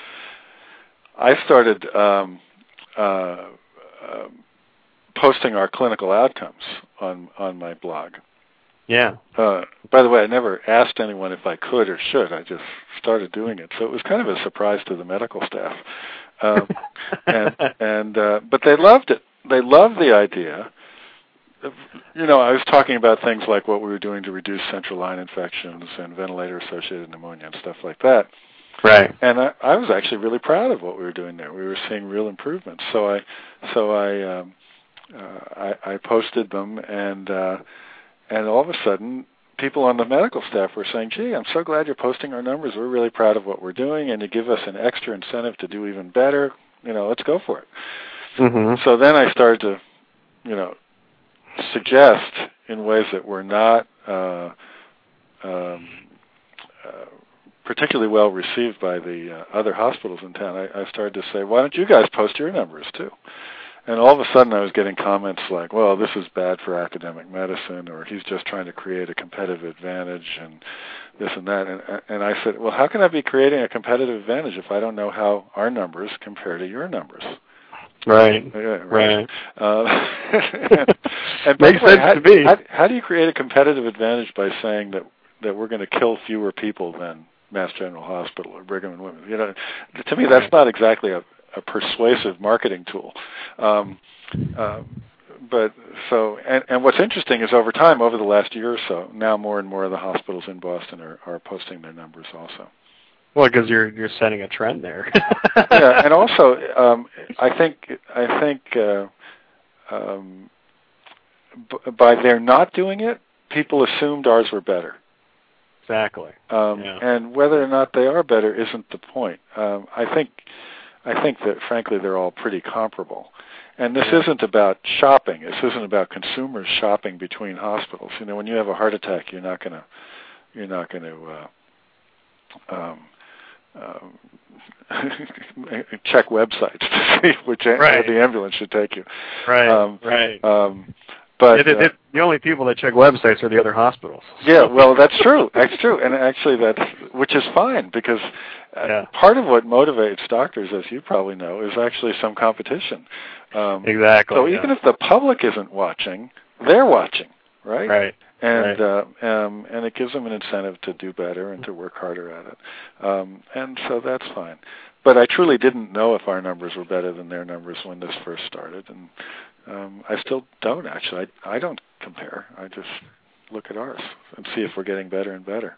I started um, uh, uh, posting our clinical outcomes on on my blog. Yeah. Uh, by the way, I never asked anyone if I could or should. I just started doing it, so it was kind of a surprise to the medical staff. Um, and and uh, but they loved it. They loved the idea. Of, you know, I was talking about things like what we were doing to reduce central line infections and ventilator-associated pneumonia and stuff like that. Right. And I, I was actually really proud of what we were doing there. We were seeing real improvements. So I, so I, um, uh, I, I posted them, and uh, and all of a sudden, people on the medical staff were saying, "Gee, I'm so glad you're posting our numbers. We're really proud of what we're doing, and you give us an extra incentive to do even better. You know, let's go for it." Mm-hmm. So then I started to, you know, suggest in ways that were not. Uh, um, uh, particularly well received by the uh, other hospitals in town, I, I started to say, why don't you guys post your numbers too? And all of a sudden I was getting comments like, well, this is bad for academic medicine, or he's just trying to create a competitive advantage, and this and that. And, and I said, well, how can I be creating a competitive advantage if I don't know how our numbers compare to your numbers? Right, yeah, right. right. Uh, and, and Makes way, sense how, to me. How, how do you create a competitive advantage by saying that, that we're going to kill fewer people than Mass General Hospital or Brigham and Women's? You know, to me, that's not exactly a, a persuasive marketing tool. Um, uh, but so, and, and what's interesting is over time, over the last year or so, now more and more of the hospitals in Boston are, are posting their numbers also. Well, because you're you're setting a trend there. Yeah, and also, um, I think I think uh, um, b- by their not doing it, people assumed ours were better. Exactly. Um, yeah. And whether or not they are better isn't the point. Um, I think, I think that frankly they're all pretty comparable. And this yeah. isn't about shopping. This isn't about consumers shopping between hospitals. You know, when you have a heart attack, you're not gonna, you're not gonna uh, um, um, check websites to see which right. the ambulance should take you. Right. Um, right. Um, But it, it, it, the only people that check websites are the other hospitals. Yeah, well, that's true. That's true, and actually, that's which is fine because uh, yeah. part of what motivates doctors, as you probably know, is actually some competition. Um, exactly. So yeah. even if the public isn't watching, they're watching, right? Right. And right. Uh, um, and it gives them an incentive to do better and to work harder at it, um, and so that's fine. But I truly didn't know if our numbers were better than their numbers when this first started, and. Um, I still don't, actually. I, I don't compare. I just look at ours and see if we're getting better and better.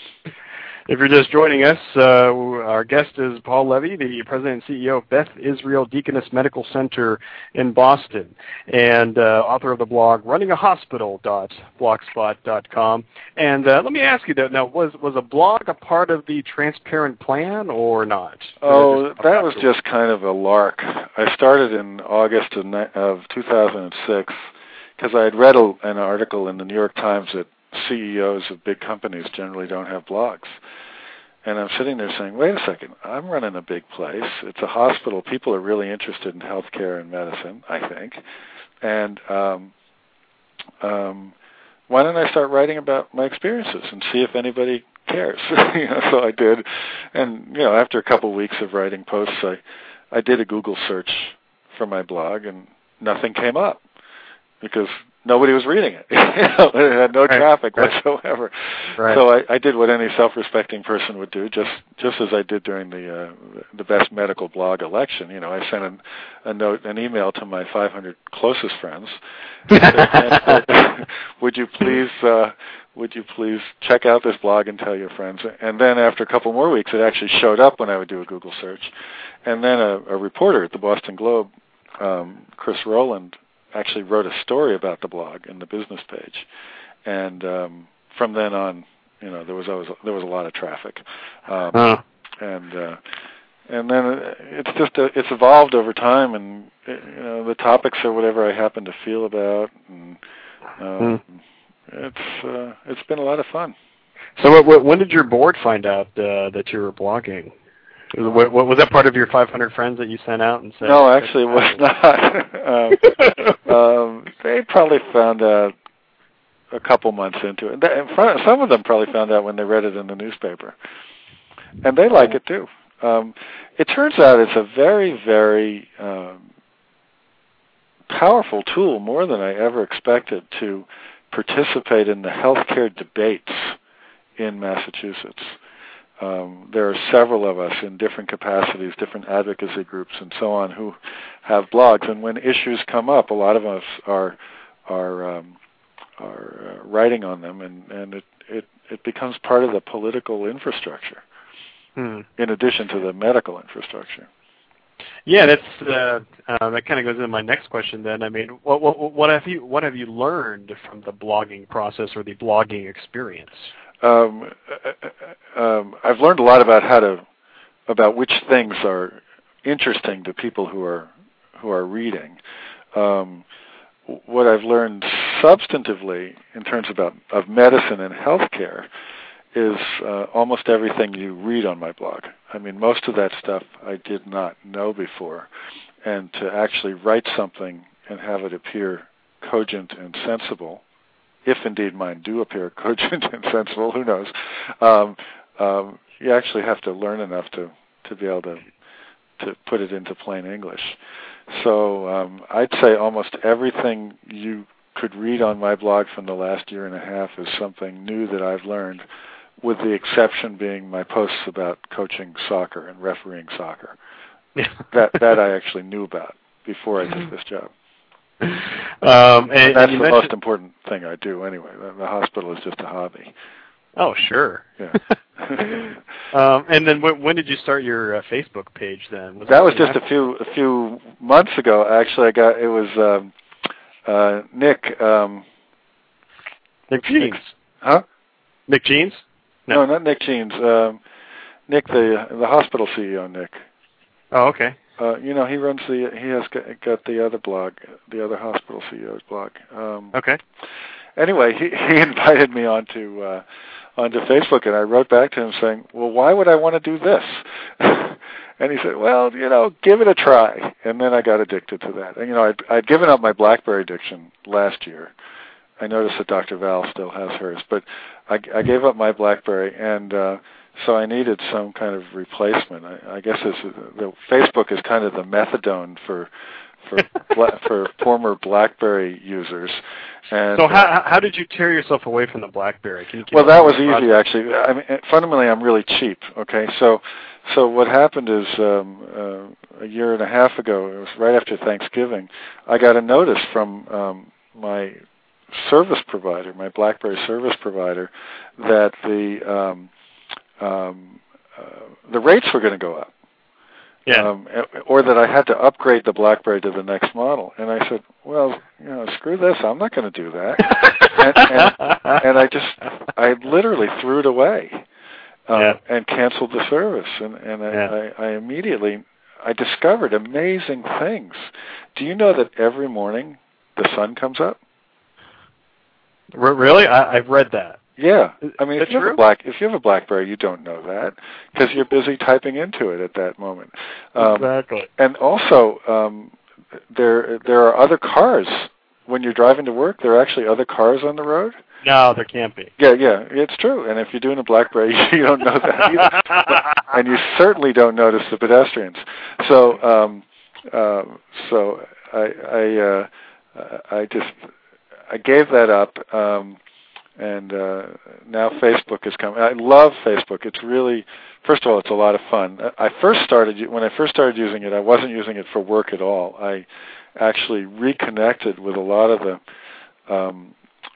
If you're just joining us, uh, our guest is Paul Levy, the president and C E O of Beth Israel Deaconess Medical Center in Boston, and uh, author of the blog running a hospital dot blogspot dot com. And uh, let me ask you that now, was was a blog a part of the transparent plan or not? Oh, that was just kind of a lark. I started in August of, of two thousand six because I had read a, an article in the New York Times that C E Os of big companies generally don't have blogs. And I'm sitting there saying, wait a second, I'm running a big place. It's a hospital. People are really interested in healthcare and medicine, I think. And um, um, why don't I start writing about my experiences and see if anybody cares? you know, so I did. And, you know, after a couple of weeks of writing posts, I, I did a Google search for my blog, and nothing came up because nobody was reading it. It had no right, traffic right. whatsoever. Right. So I, I did what any self-respecting person would do, just just as I did during the uh, the best medical blog election. You know, I sent an, a note, an email to my five hundred closest friends. and, and, would you please uh, would you please check out this blog and tell your friends? And then after a couple more weeks, it actually showed up when I would do a Google search. And then a, a reporter at the Boston Globe, um, Chris Rowland, actually wrote a story about the blog in the business page, and um, from then on, you know, there was always there was a lot of traffic, um, huh. and uh, and then it's just a, it's evolved over time, and you know, the topics are whatever I happen to feel about, and um, hmm. it's uh, it's been a lot of fun. So, what, what, when did your board find out uh, that you were blogging? What, what, was that part of your five hundred friends that you sent out and said? No, actually, it was not. um, um, they probably found out a couple months into it. Some of them probably found out when they read it in the newspaper, and they like it too. Um, it turns out it's a very, very um, powerful tool, more than I ever expected, to participate in the healthcare debates in Massachusetts. Um, there are several of us in different capacities, different advocacy groups, and so on, who have blogs. And when issues come up, a lot of us are are um, are uh, writing on them, and, and it, it it becomes part of the political infrastructure, hmm. in addition to the medical infrastructure. Yeah, that's uh, uh, that kind of goes into my next question. Then, I mean, what, what what have you what have you learned from the blogging process or the blogging experience? Um, um, I've learned a lot about how to, about which things are interesting to people who are who are reading. Um, what I've learned substantively in terms about of medicine and healthcare is uh, almost everything you read on my blog. I mean, most of that stuff I did not know before, and to actually write something and have it appear cogent and sensible, if indeed mine do appear cogent and sensible, who knows? Um, um, you actually have to learn enough to, to be able to to put it into plain English. So um, I'd say almost everything you could read on my blog from the last year and a half is something new that I've learned, with the exception being my posts about coaching soccer and refereeing soccer. that that I actually knew about before I took this job. Um, and, and that's and the most important thing I do anyway. The, the hospital is just a hobby. Oh, sure. Yeah. um, and then when, when did you start your uh, Facebook page then? Was that was just a few a few months ago. Actually, I got it was um, uh, Nick. Um, Nick Jeans. Nick, huh? Nick Jeans? No, no not Nick Jeans. Um, Nick, the the hospital C E O, Nick. Oh, okay. Uh, you know, he runs the, he has got, got the other blog, the other hospital C E O's blog. Um, okay. Anyway, he, he invited me onto, uh, onto Facebook, and I wrote back to him saying, well, why would I want to do this? And he said, well, you know, give it a try. And then I got addicted to that. And, you know, I'd, I'd given up my BlackBerry addiction last year. I noticed that Doctor Val still has hers, but I, I gave up my BlackBerry, and, uh, so I needed some kind of replacement. I, I guess this is, the Facebook is kind of the methadone for for for former BlackBerry users. And so how uh, how did you tear yourself away from the BlackBerry? Can you well, that was easy actually. I mean, fundamentally, I'm really cheap. Okay, so so what happened is um, uh, a year and a half ago, it was right after Thanksgiving, I got a notice from um, my service provider, my BlackBerry service provider, that the um, Um, uh, the rates were going to go up, yeah. um, or that I had to upgrade the BlackBerry to the next model. And I said, well, you know, screw this, I'm not going to do that. and, and, and I just, I literally threw it away um, yeah. and canceled the service. And, and I, yeah. I, I immediately, I discovered amazing things. Do you know that every morning the sun comes up? Really? I, I've read that. Yeah, I mean, if you, have a black, if you have a BlackBerry, you don't know that because you're busy typing into it at that moment. Um, exactly. And also, um, there there are other cars when you're driving to work. There are actually other cars on the road. No, there can't be. Yeah, yeah, it's true. And if you're doing a BlackBerry, you don't know that either. But, and you certainly don't notice the pedestrians. So, um, uh, so I I uh, I just. I gave that up, um, and uh, now Facebook is coming. I love Facebook. It's really, first of all, it's a lot of fun. I first started when I first started using it. I wasn't using it for work at all. I actually reconnected with a lot of the um,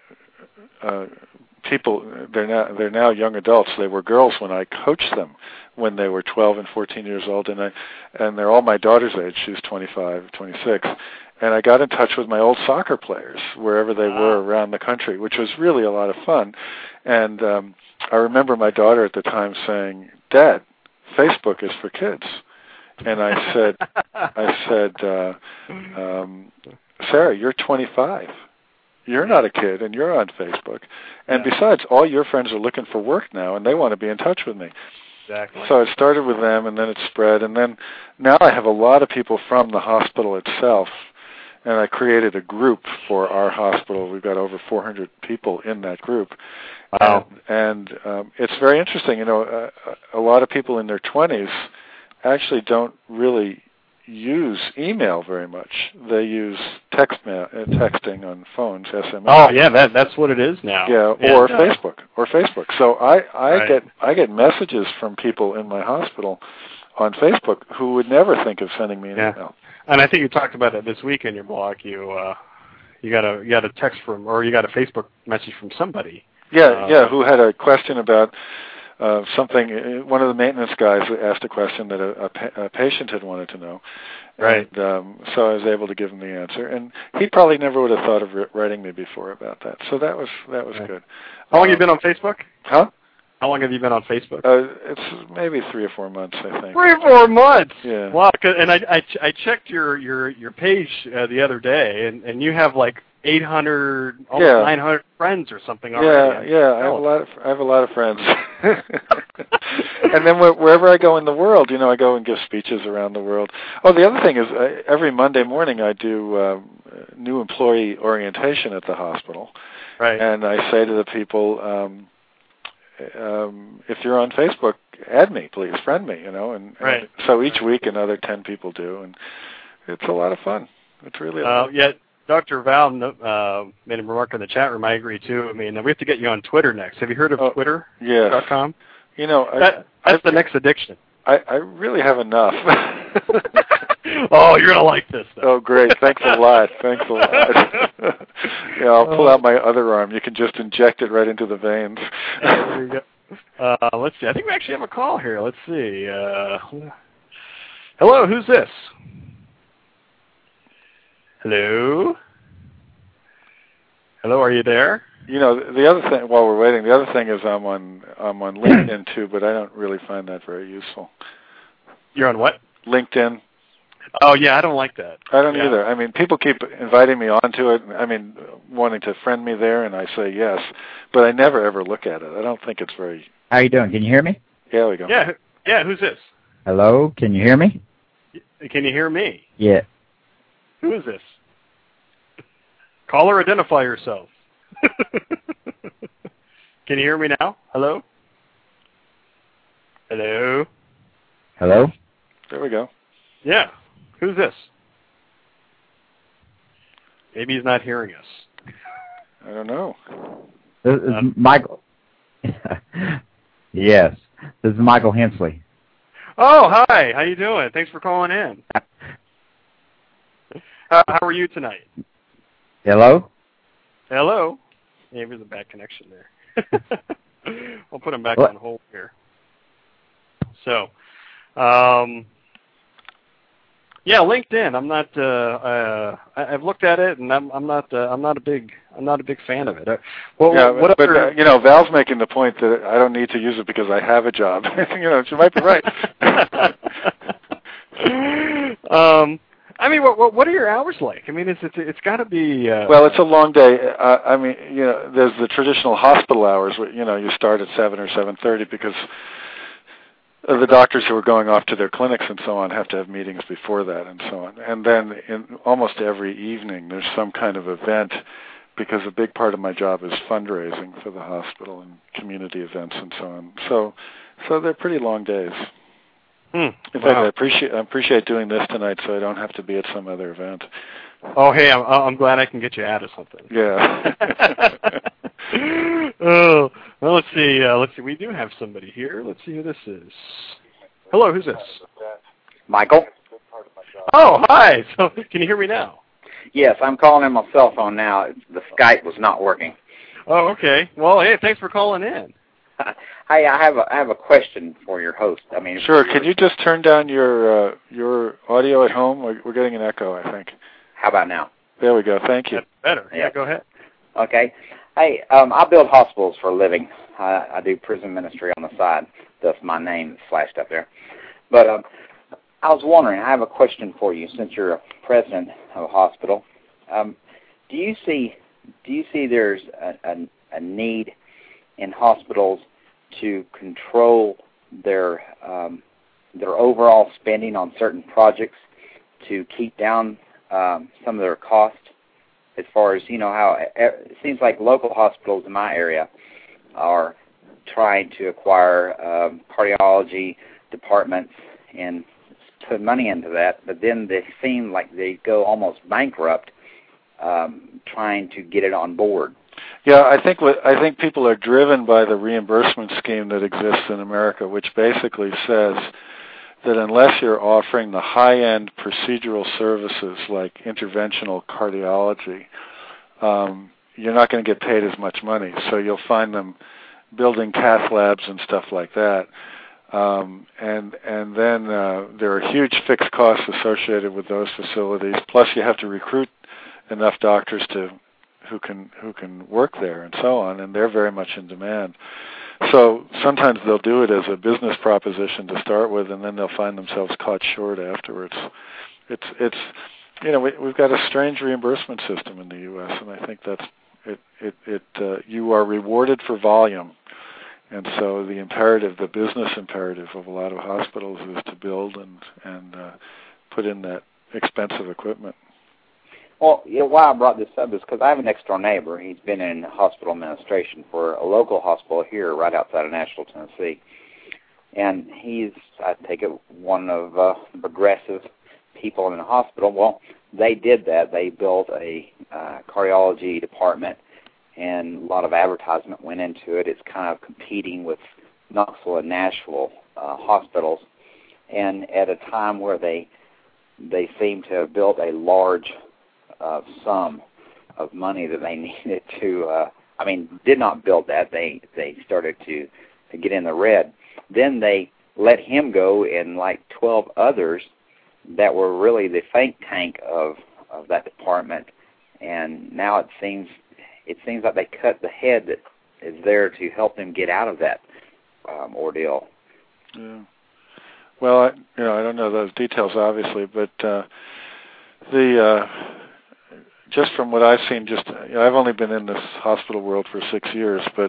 uh, people. They're now they're now young adults. They were girls when I coached them when they were twelve and fourteen years old, and I and they're all my daughter's age. She's twenty-five, twenty-six. And I got in touch with my old soccer players wherever they were around the country, which was really a lot of fun. And um, I remember my daughter at the time saying, "Dad, Facebook is for kids." And I said, "I said, uh, um, Sarah, you're twenty-five. You're not a kid, and you're on Facebook. And yeah. besides, all your friends are looking for work now, and they want to be in touch with me." Exactly. So it started with them, and then it spread, and then now I have a lot of people from the hospital itself. And I created a group for our hospital. We've got over four hundred people in that group. Wow. And, and um, it's very interesting. You know, uh, a lot of people in their twenties actually don't really use email very much. They use text ma- uh, texting on phones, S M S. Oh, yeah, that that's what it is now. Yeah, yeah or no. Facebook, or Facebook. So I, I right. get I get messages from people in my hospital on Facebook who would never think of sending me an yeah. email. And I think you talked about it this week in your blog. You uh, you got a you got a text from, or you got a Facebook message from somebody. Yeah, uh, yeah. Who had a question about uh, something? One of the maintenance guys asked a question that a, a, pa- a patient had wanted to know. Right. And um, so I was able to give him the answer. And he probably never would have thought of writing me before about that. So that was that was right. good. How long um, have you been on Facebook? Huh? How long have you been on Facebook? Uh, it's maybe three or four months, I think. Three or four months. Yeah. Wow. And I I, I checked your your your page uh, the other day, and, and you have like eight hundred, almost yeah. nine hundred friends or something already. Yeah, yeah. I have a lot of I have a lot of friends. And then wh- wherever I go in the world, you know, I go and give speeches around the world. Oh, the other thing is, I, every Monday morning I do um, new employee orientation at the hospital. Right. And I say to the people. Um, Um, if you're on Facebook, add me, please, friend me, you know. And, right. and so each week another ten people do, and it's a lot of fun. It's really a lot. Uh, yeah, Doctor Val uh, made a remark in the chat room. I agree, too. I mean, we have to get you on Twitter next. Have you heard of oh, Twitter yeah. dot com? You know, I, that, that's I, the next addiction. I, I really have enough. Oh, you're going to like this, though. Oh, great. Thanks a lot. Thanks a lot. Yeah, I'll pull out my other arm. You can just inject it right into the veins. There you go. Uh, let's see. I think we actually have a call here. Let's see. Uh, hello, who's this? Hello? Hello, are you there? You know, the other thing, while we're waiting, the other thing is I'm on I'm on LinkedIn, too, but I don't really find that very useful. You're on what? LinkedIn. Oh, yeah, I don't like that. I don't yeah. either. I mean, people keep inviting me onto it. I mean, wanting to friend me there, and I say yes, but I never ever look at it. I don't think it's very... How you doing? Can you hear me? Yeah, we go. Yeah, yeah. Who's this? Hello, can you hear me? Can you hear me? Yeah. Who is this? Caller, identify yourself. Can you hear me now? Hello? Hello? Hello? There we go. Yeah. Who's this? Maybe he's not hearing us. I don't know. This is Um, Michael. Yes. This is Michael Hensley. Oh, hi. How you doing? Thanks for calling in. How, how are you tonight? Hello? Hello? Maybe there's a bad connection there. I'll put him back What? on hold here. So, um, yeah, LinkedIn. I'm not. Uh, uh, I, I've looked at it, and I'm, I'm not. Uh, I'm not a big. I'm not a big fan of it. Uh, well, yeah, what but other... uh, you know, Val's making the point that I don't need to use it because I have a job. You know, she might be right. um, I mean, what what are your hours like? I mean, it's it's it's got to be. Uh, Well, it's a long day. Uh, I mean, you know, there's the traditional hospital hours. Where, you know, you start at seven or seven thirty because uh, the doctors who are going off to their clinics and so on have to have meetings before that and so on. And then in almost every evening, there's some kind of event because a big part of my job is fundraising for the hospital and community events and so on. So, so they're pretty long days. Hmm. In Wow. fact, I appreciate I appreciate doing this tonight, so I don't have to be at some other event. Oh, hey, I'm, I'm glad I can get you out of something. Yeah. Oh, well, let's see. Uh, let's see. We do have somebody here. Let's see who this is. Hello, who's this? Michael? Oh, hi. So, can you hear me now? Yes, I'm calling on my cell phone now. The Skype was not working. Oh, okay. Well, hey, thanks for calling in. Hey, I have a I have a question for your host. I mean, Sure. Can you just turn down your uh, your audio at home? We're, we're getting an echo, I think. How about now? There we go. Thank you. That's better. Yeah, Yeah. go ahead. Okay. Hey, um, I build hospitals for a living. I, I do prison ministry on the side. Thus, my name is flashed up there. But um, I was wondering. I have a question for you. Since you're a president of a hospital, um, do you see do you see there's a, a, a need in hospitals to control their um, their overall spending on certain projects to keep down um, some of their costs? As far as, you know, how it seems like local hospitals in my area are trying to acquire um, cardiology departments and put money into that, but then they seem like they go almost bankrupt um, trying to get it on board. Yeah, I think what, I think people are driven by the reimbursement scheme that exists in America, which basically says that unless you're offering the high-end procedural services like interventional cardiology, um, you're not going to get paid as much money. So you'll find them building cath labs and stuff like that. Um, and and then uh, there are huge fixed costs associated with those facilities. Plus, you have to recruit enough doctors to who can who can work there and so on, and they're very much in demand. So sometimes they'll do it as a business proposition to start with, and then they'll find themselves caught short afterwards. It's it's you know we, we've got a strange reimbursement system in the U S, and I think that's it. It it uh, you are rewarded for volume, and so the imperative, the business imperative of a lot of hospitals is to build and and uh, put in that expensive equipment. Well, you know, why I brought this up is because I have a next-door neighbor. He's been in hospital administration for a local hospital here right outside of Nashville, Tennessee. And he's, I take it, one of uh, the progressive people in the hospital. Well, they did that. They built a uh, cardiology department, and a lot of advertisement went into it. It's kind of competing with Knoxville and Nashville uh, hospitals. And at a time where they they seem to have built a large Uh, sum of money that they needed to, uh, I mean, did not build that. They they started to, to get in the red. Then they let him go and like twelve others that were really the think tank of, of that department. And now it seems it seems like they cut the head that is there to help them get out of that um, ordeal. Yeah. Well, I, you know, I don't know those details obviously, but uh, the uh, just from what I've seen, just you know, I've only been in this hospital world for six years, but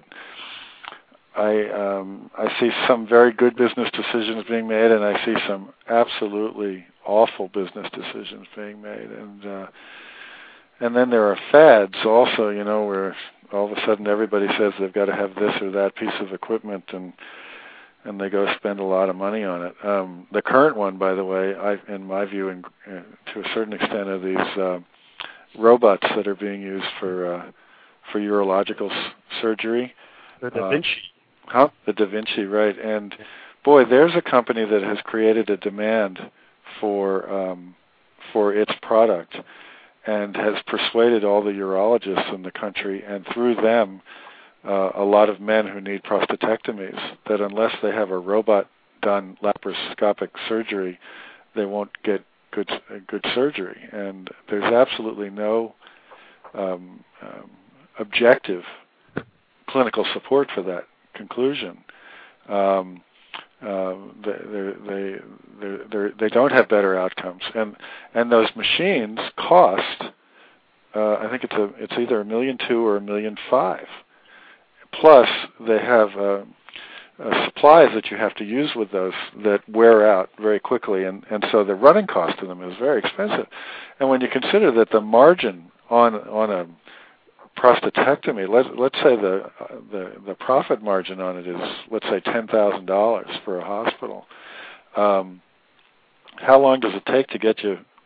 I um, I see some very good business decisions being made, and I see some absolutely awful business decisions being made, and uh, and then there are fads also, you know, where all of a sudden everybody says they've got to have this or that piece of equipment, and and they go spend a lot of money on it. Um, the current one, by the way, I, in my view, in, uh, to a certain extent, are these uh, robots that are being used for uh, for urological s- surgery. The Da Vinci. Uh, huh? The Da Vinci, right. And, boy, there's a company that has created a demand for um, for its product and has persuaded all the urologists in the country, and through them, uh, a lot of men who need prostatectomies, that unless they have a robot-done laparoscopic surgery, they won't get good good surgery. And there's absolutely no um, um, objective clinical support for that conclusion. Um, uh, they they they they they don't have better outcomes, and and those machines cost. Uh, I think it's a it's either a million two or a million five. Plus, they have uh, uh, supplies that you have to use with those that wear out very quickly, and, and so the running cost of them is very expensive. And when you consider that the margin on on a prostatectomy, let, let's say the, uh, the the profit margin on it is, let's say, ten thousand dollars for a hospital. Um, how long does it take to get you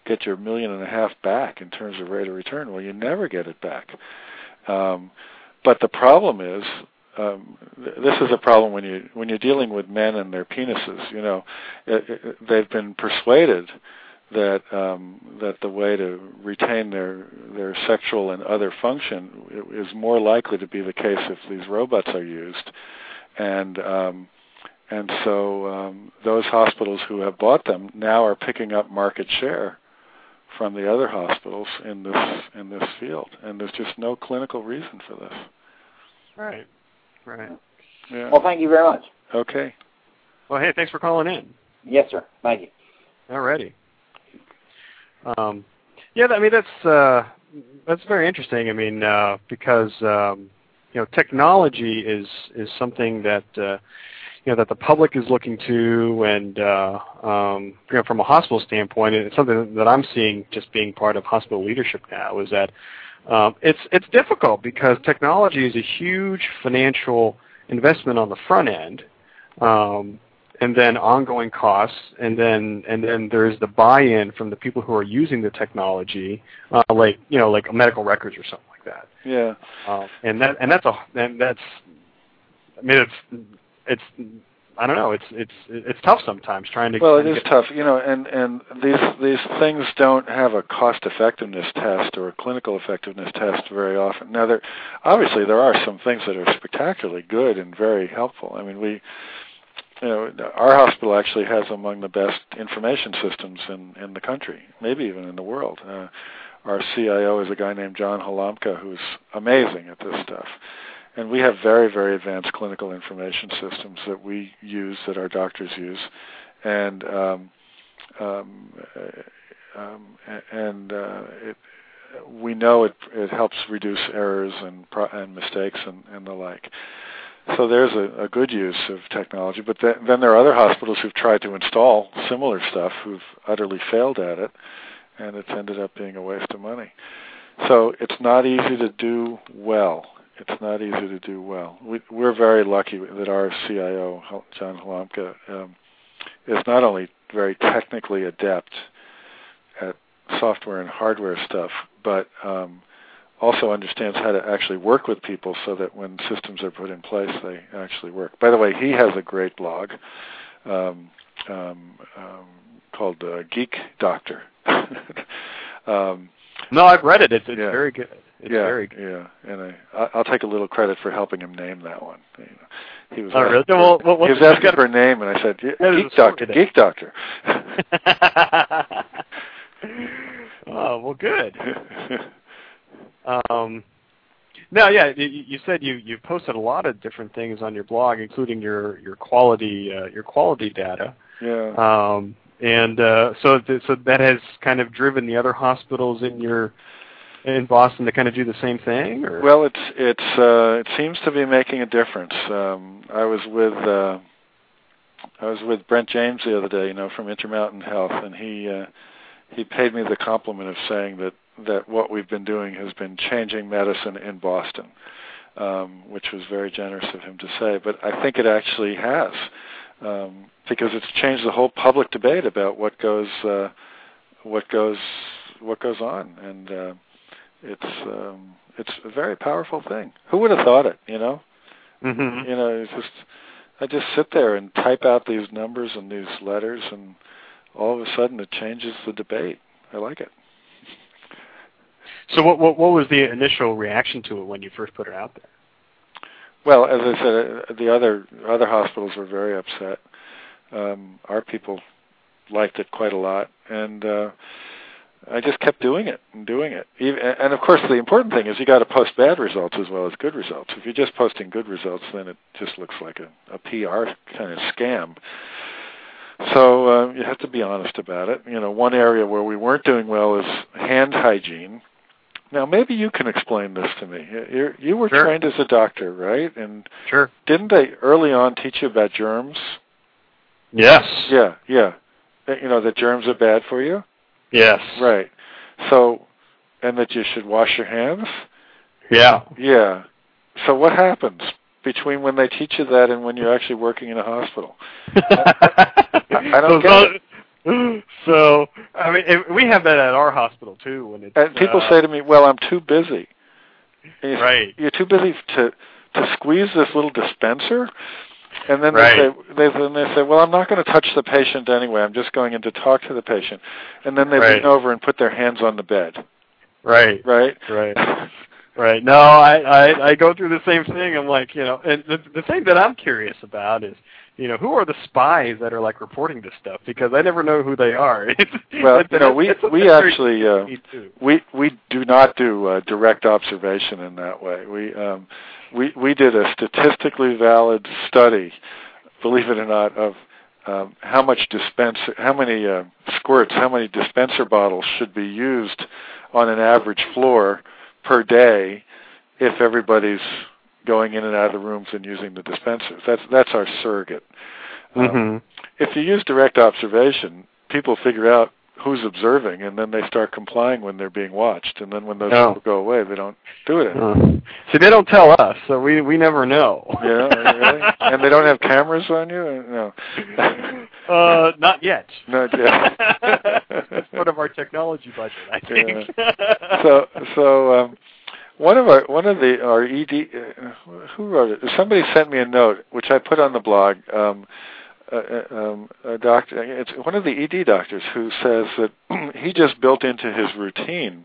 get your million and a half back in terms of rate of return. Well, you never get it back. Um, but the problem is, um, th- this is a problem when you when you're dealing with men and their penises. You know, it, it, they've been persuaded that um, that the way to retain their their sexual and other function is more likely to be the case if these robots are used, and um, and so um, those hospitals who have bought them now are picking up market share from the other hospitals in this in this field, and there's just no clinical reason for this. Right, right. Yeah. Well, thank you very much. Okay. Well, hey, thanks for calling in. Yes, sir. Thank you. Alrighty. Um, yeah, I mean that's uh, that's very interesting. I mean uh, because um, you know technology is is something that uh, you know that the public is looking to, and uh, um, you know from a hospital standpoint, and it's something that I'm seeing just being part of hospital leadership now is that um, it's it's difficult because technology is a huge financial investment on the front end. Um, and then ongoing costs, and then and then there's the buy-in from the people who are using the technology, uh, like you know, like medical records or something like that. Yeah. Uh, and that and that's a and that's, I mean, it's it's I don't know, it's it's it's tough sometimes trying to. Well, it is tough, you know, and and these these things don't have a cost effectiveness test or a clinical effectiveness test very often. Now, there obviously there are some things that are spectacularly good and very helpful. I mean, we. You know, our hospital actually has among the best information systems in, in the country, maybe even in the world. Uh, our C I O is a guy named John Halamka, who's amazing at this stuff. And we have very, very advanced clinical information systems that we use, that our doctors use. And um, um, um, and uh, it, we know it, it helps reduce errors and, pro- and mistakes and, and the like. So there's a, a good use of technology, but th- then there are other hospitals who've tried to install similar stuff who've utterly failed at it, and it's ended up being a waste of money. So it's not easy to do well. It's not easy to do well. We, we're very lucky that our C I O, John Halamka, um, is not only very technically adept at software and hardware stuff, but um, also understands how to actually work with people so that when systems are put in place, they actually work. By the way, he has a great blog um, um, um, called uh, Geek Doctor. um, no, I've read it. It's, it's yeah. very good. It's yeah, very good. yeah, and I, I'll take a little credit for helping him name that one. You know, he was oh, asking, really? for, well, well, he was asking for a name, and I said, Geek Doctor, Geek Doctor. Oh, well, good. Um, no, yeah, you, you said you, you posted a lot of different things on your blog, including your your quality uh, your quality data. Yeah. Um, and uh, so th- so that has kind of driven the other hospitals in your in Boston to kind of do the same thing. Or? Well, it's it's uh, it seems to be making a difference. Um, I was with uh, I was with Brent James the other day, you know, from Intermountain Health, and he uh, he paid me the compliment of saying that. that what we've been doing has been changing medicine in Boston, um, which was very generous of him to say. But I think it actually has, um, because it's changed the whole public debate about what goes, uh, what goes, what goes on, and uh, it's um, it's a very powerful thing. Who would have thought it? You know, mm-hmm. you know, it's just I just sit there and type out these numbers and these letters, and all of a sudden it changes the debate. I like it. So what, what what was the initial reaction to it when you first put it out there? Well, as I said, the other other hospitals were very upset. Um, our people liked it quite a lot, and uh, I just kept doing it and doing it. Even, and of course, the important thing is you got to post bad results as well as good results. If you're just posting good results, then it just looks like a, a P R kind of scam. So uh, you have to be honest about it. You know, one area where we weren't doing well is hand hygiene. Now, maybe you can explain this to me. You're, you were sure. trained as a doctor, right? And sure. Didn't they early on teach you about germs? Yes. Yeah, yeah. You know, that germs are bad for you? Yes. Right. So, and that you should wash your hands? Yeah. Yeah. So what happens between when they teach you that and when you're actually working in a hospital? I, I don't those, get those, it. So, I mean, it, we have that at our hospital too. When it's, and people uh, say to me, "Well, I'm too busy." And right. You're too busy to to squeeze this little dispenser. And then right. they say, they, then they say, well, I'm not going to touch the patient anyway. I'm just going in to talk to the patient. And then they right. lean over and put their hands on the bed. Right. Right? Right. Right. No, I, I, I go through the same thing. I'm like, you know, and the, the thing that I'm curious about is, you know, who are the spies that are like reporting this stuff? Because I never know who they are. Well, you know, we we actually uh, too. we we do not do uh, direct observation in that way. We um, we we did a statistically valid study, believe it or not, of um, how much dispenser, how many uh, squirts, how many dispenser bottles should be used on an average floor per day if everybody's going in and out of the rooms and using the dispensers. That's that's our surrogate. Mm-hmm. Um, if you use direct observation, people figure out who's observing, and then they start complying when they're being watched. And then when those oh. people go away, they don't do it anymore. Uh, see, they don't tell us, so we we never know. Yeah, really? And they don't have cameras on you? No. Uh, not yet. Not yet. That's part of our technology budget, I think. Yeah. So, so um, one of our one of the our E D, uh, who wrote it? Somebody sent me a note, which I put on the blog. Um, uh, um, a doctor, it's one of the E D doctors who says that he just built into his routine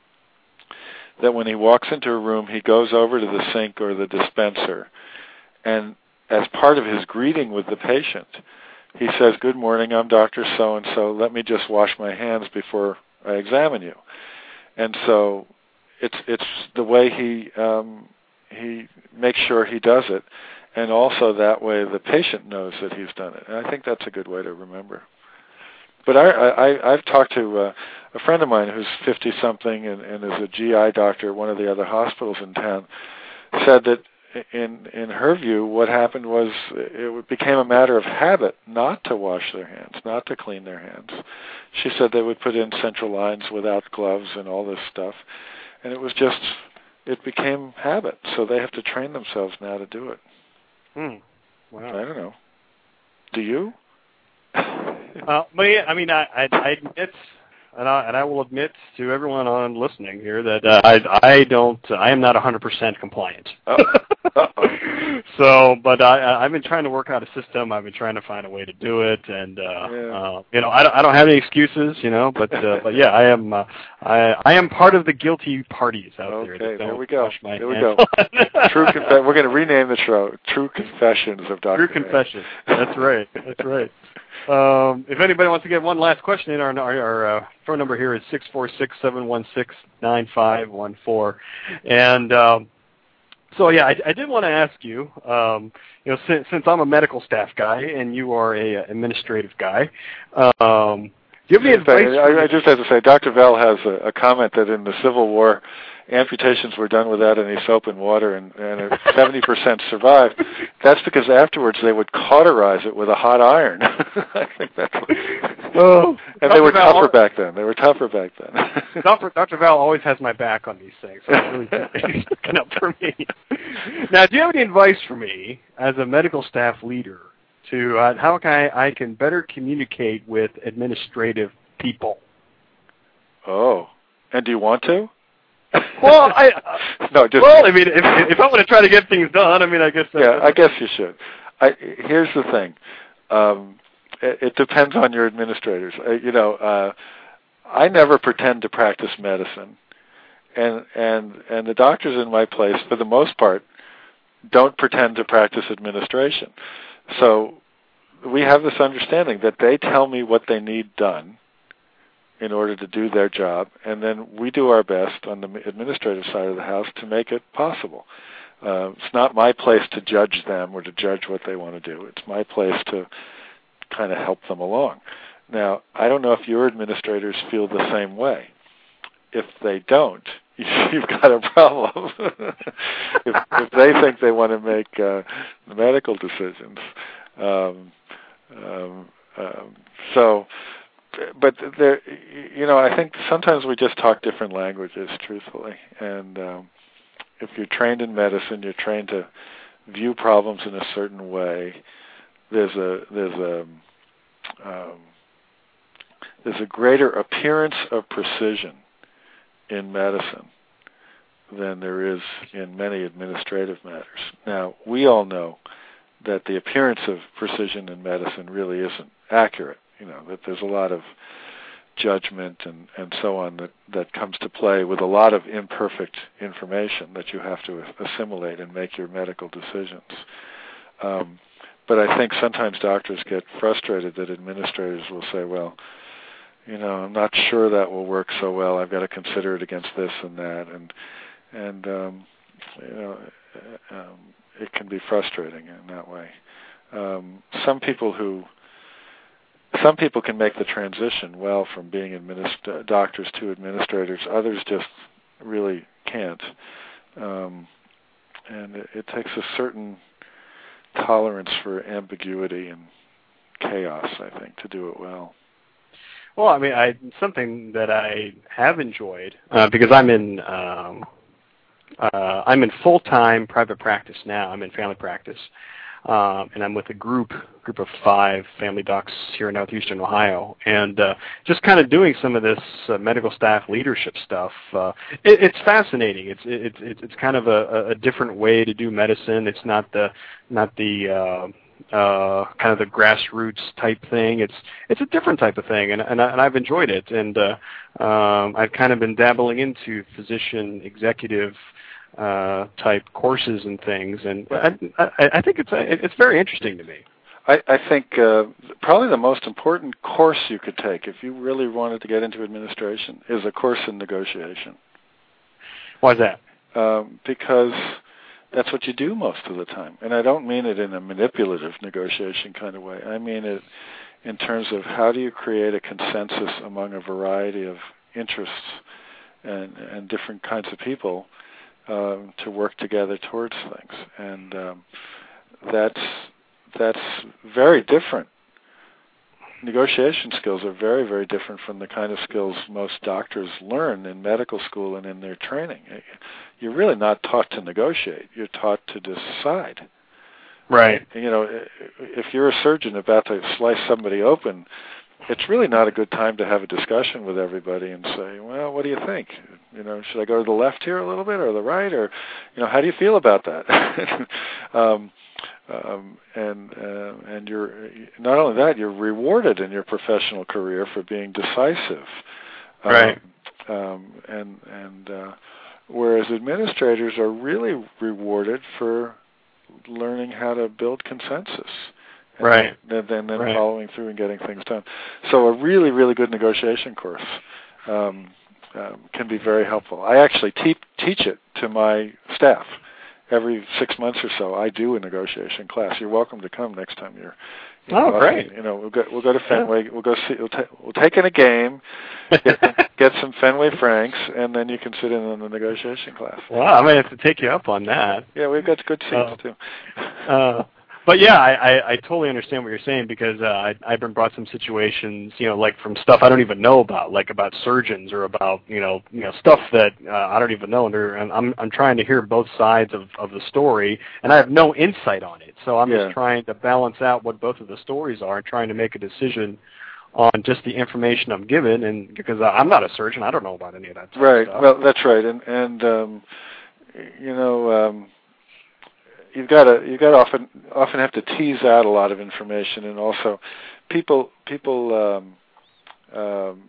that when he walks into a room, he goes over to the sink or the dispenser, and as part of his greeting with the patient, he says, "Good morning, I'm Doctor So-and-so. Let me just wash my hands before I examine you." And so it's it's the way he um, he makes sure he does it, and also that way the patient knows that he's done it. And I think that's a good way to remember. But I, I, I've talked to uh, a friend of mine who's fifty-something and, and is a G I doctor at one of the other hospitals in town, said that in in her view, what happened was it became a matter of habit not to wash their hands, not to clean their hands. She said they would put in central lines without gloves and all this stuff, and it was just, it became habit. So they have to train themselves now to do it. Hmm. Wow. I don't know. Do you? uh, but yeah, I mean, I, I, I admit, and I, and I will admit to everyone on listening here that uh, I, I don't, I am not one hundred percent compliant. Uh-oh. Uh-oh. So, but I, I've been trying to work out a system. I've been trying to find a way to do it, and uh, Yeah. uh, you know, I don't, I don't have any excuses, you know. But, uh, but yeah, I am, uh, I, I am part of the guilty parties out Okay, there. That don't there we go. wash my There we hands. go. True Confe- We're going to rename the show "True Confessions of Doctor True Confessions. That's right. That's right. Um, if anybody wants to get one last question in, our, our, our uh, phone number here is six four six, seven one six, nine five one four. And um, so, yeah, I, I did want to ask you, um, you know, since, since I'm a medical staff guy and you are a uh, administrative guy, um, do you have any advice? I, I just have to say, Doctor Val has a, a comment that in the Civil War, amputations were done without any soap and water, and, and seventy percent survived. That's because afterwards they would cauterize it with a hot iron. I think that's what... Oh, and Doctor they were Val, tougher back then. They were tougher back then. Doctor Doctor Val always has my back on these things, so it's really sticking up for me. Now, do you have any advice for me as a medical staff leader to uh, how can I, I can better communicate with administrative people? Oh, and do you want to? Well, I uh, no, just well, I mean, if if I want to try to get things done, I mean, I guess. That's, yeah, I guess you should. I, here's the thing. Um, it, it depends on your administrators. Uh, you know, uh, I never pretend to practice medicine, and and and the doctors in my place, for the most part, don't pretend to practice administration. So we have this understanding that they tell me what they need done in order to do their job, and then we do our best on the administrative side of the house to make it possible. Uh, it's not my place to judge them or to judge what they want to do. It's my place to kind of help them along. Now, I don't know if your administrators feel the same way. If they don't, you've got a problem. if, if they think they want to make uh, medical decisions. Um, um, um, so... But there, you know, I think sometimes we just talk different languages, truthfully. And um, if you're trained in medicine, you're trained to view problems in a certain way. There's a there's a um, there's a greater appearance of precision in medicine than there is in many administrative matters. Now, we all know that the appearance of precision in medicine really isn't accurate, you know, that there's a lot of judgment and, and so on that, that comes to play with a lot of imperfect information that you have to assimilate and make your medical decisions. Um, but I think sometimes doctors get frustrated that administrators will say, well, you know, I'm not sure that will work so well. I've got to consider it against this and that. And, and um, you know, um, it can be frustrating in that way. Um, some people who Some people can make the transition well from being administ- doctors to administrators. Others just really can't. Um, and it, it takes a certain tolerance for ambiguity and chaos, I think, to do it well. Well, I mean, I something that I have enjoyed uh, because I'm in um, uh, I'm in full-time private practice now. I'm in family practice. Um, and I'm with a group group of five family docs here in Northeastern Ohio, and uh, just kind of doing some of this uh, medical staff leadership stuff. Uh, it, it's fascinating. It's it's it's it's kind of a, a different way to do medicine. It's not the not the uh, uh, kind of the grassroots type thing. It's it's a different type of thing, and and, I, and I've enjoyed it. And uh, um, I've kind of been dabbling into physician executive uh type courses and things, and I, I, I think it's it's very interesting to me. I, I think uh, probably the most important course you could take if you really wanted to get into administration is a course in negotiation. Why is that? Um, because that's what you do most of the time. And I don't mean it in a manipulative negotiation kind of way. I mean it in terms of how do you create a consensus among a variety of interests and, and different kinds of people Um, to work together towards things, and um, that's that's very different. Negotiation skills are very, very different from the kind of skills most doctors learn in medical school and in their training. You're really not taught to negotiate. You're taught to decide. Right. You know, if you're a surgeon about to slice somebody open, it's really not a good time to have a discussion with everybody and say, well, what do you think? You know, should I go to the left here a little bit or the right? Or, you know, how do you feel about that? um, um, and uh, and you're not only that, you're rewarded in your professional career for being decisive. Um, right. Um, and and uh, whereas administrators are really rewarded for learning how to build consensus. And right. Then, then, then right. following through and getting things done. So a really, really good negotiation course um, um, can be very helpful. I actually te- teach it to my staff every six months or so. I do a negotiation class. You're welcome to come next time you're. You oh, know, great! You know, we'll go. We'll go to Fenway. Yeah. We'll go see. We'll, ta- we'll take in a game, get, get some Fenway Franks, and then you can sit in on the negotiation class. Well, I may have to take you up on that. Yeah, we've got good seats uh, too. uh, But yeah, I, I, I totally understand what you're saying, because uh, I, I've been brought some situations, you know, like from stuff I don't even know about, like about surgeons or about, you know, you know, stuff that uh, I don't even know, and, and I'm I'm trying to hear both sides of, of the story, and I have no insight on it, so I'm yeah. just trying to balance out what both of the stories are, and trying to make a decision on just the information I'm given, and because I'm not a surgeon, I don't know about any of that type right. of stuff. Well, that's right, and and um, you know. Um, You've got to you got to often often have to tease out a lot of information, and also people people um, um,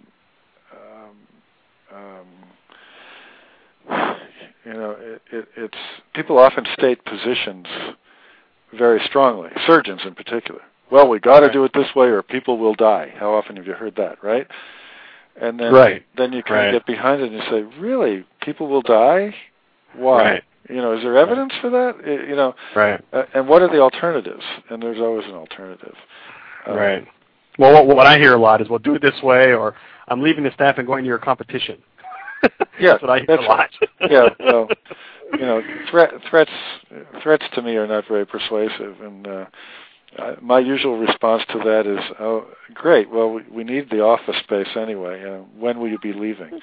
um, um, you know it, it, it's people often state positions very strongly. Surgeons in particular. Well, we got to right. do it this way, or people will die. How often have you heard that, right? And then right. then you kind right. of get behind it and you say, really, people will die? Why? Right. You know, is there evidence for that? You know, right? Uh, and what are the alternatives? And there's always an alternative. Um, right. Well, what, what I hear a lot is, "Well, do it this way," or "I'm leaving the staff and going to your competition." Yeah, that's what I hear that's a lot. Right. Yeah. Well, you know, threat, threats threats to me are not very persuasive, and uh, uh, my usual response to that is, "Oh, great. Well, we, we need the office space anyway. Uh, when will you be leaving?"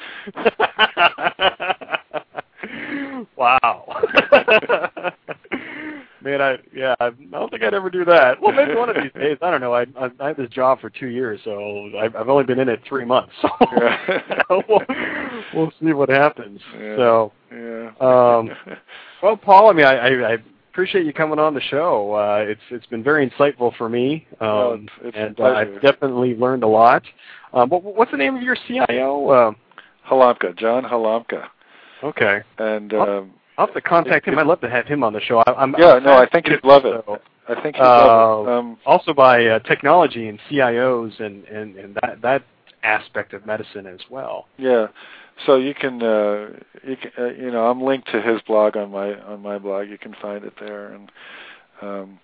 Wow. Man, I yeah, I don't think I'd ever do that. Well, maybe one of these days. I don't know. I I, I had this job for two years, so I've, I've only been in it three months. So Yeah. we'll, we'll see what happens. Yeah. So, yeah. um, well, Paul, I mean, I, I, I appreciate you coming on the show. Uh, it's it's been very insightful for me, um, well, it's, it's and uh, I've definitely learned a lot. Um, what, what's the name of your C I O? Uh, Halamka, John Halamka. Okay. And I'll, um, I'll have to contact it, him. I'd love to have him on the show. I, I'm, yeah, I'm no, I think he'd love it. So, I think he'd uh, love it. Um, also by uh, technology and C I Os and, and, and that that aspect of medicine as well. Yeah. So you can, uh, you can, uh, you know, I'm linked to his blog on my on my blog. You can find it there, and um,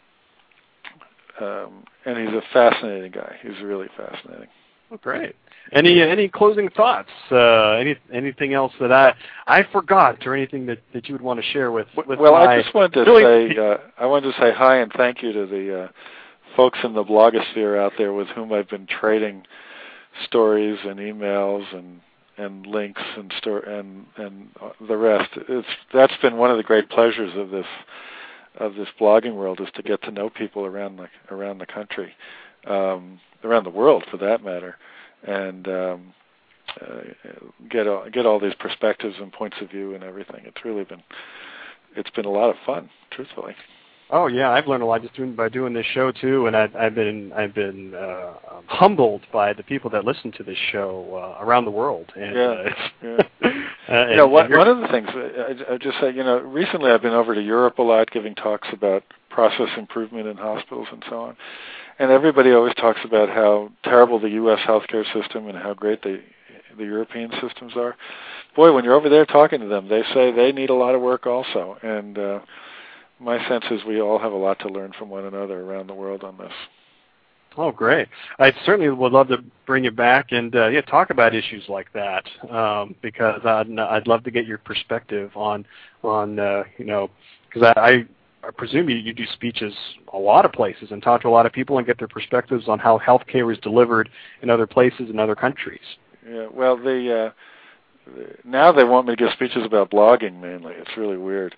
um, and he's a fascinating guy. He's really fascinating. Oh, great. Any any closing thoughts? Uh, any anything else that I I forgot, or anything that, that you would want to share with? with well, my, I just wanted to really, say uh, I wanted to say hi and thank you to the uh, folks in the blogosphere out there with whom I've been trading stories and emails and. and links and store and and the rest. It's that's been one of the great pleasures of this of this blogging world, is to get to know people around the around the country, um, around the world for that matter, and um, uh, get all, get all these perspectives and points of view and everything. It's really been it's been a lot of fun, truthfully. Oh yeah, I've learned a lot just doing by doing this show too, and I've, I've been I've been uh, humbled by the people that listen to this show uh, around the world. And, yeah, uh, yeah. uh, and, you know, one, one of the things I, I just say, you know, recently I've been over to Europe a lot, giving talks about process improvement in hospitals and so on, and everybody always talks about how terrible the U S healthcare system and how great the the European systems are. Boy, when you're over there talking to them, they say they need a lot of work also, and uh, my sense is we all have a lot to learn from one another around the world on this. Oh, great. I certainly would love to bring you back and uh, yeah, talk about issues like that, um, because I'd, I'd love to get your perspective on, on uh, you know, because I, I presume you, you do speeches a lot of places and talk to a lot of people and get their perspectives on how healthcare is delivered in other places in other countries. Yeah, well, the... Uh, Now they want me to give speeches about blogging mainly. It's really weird.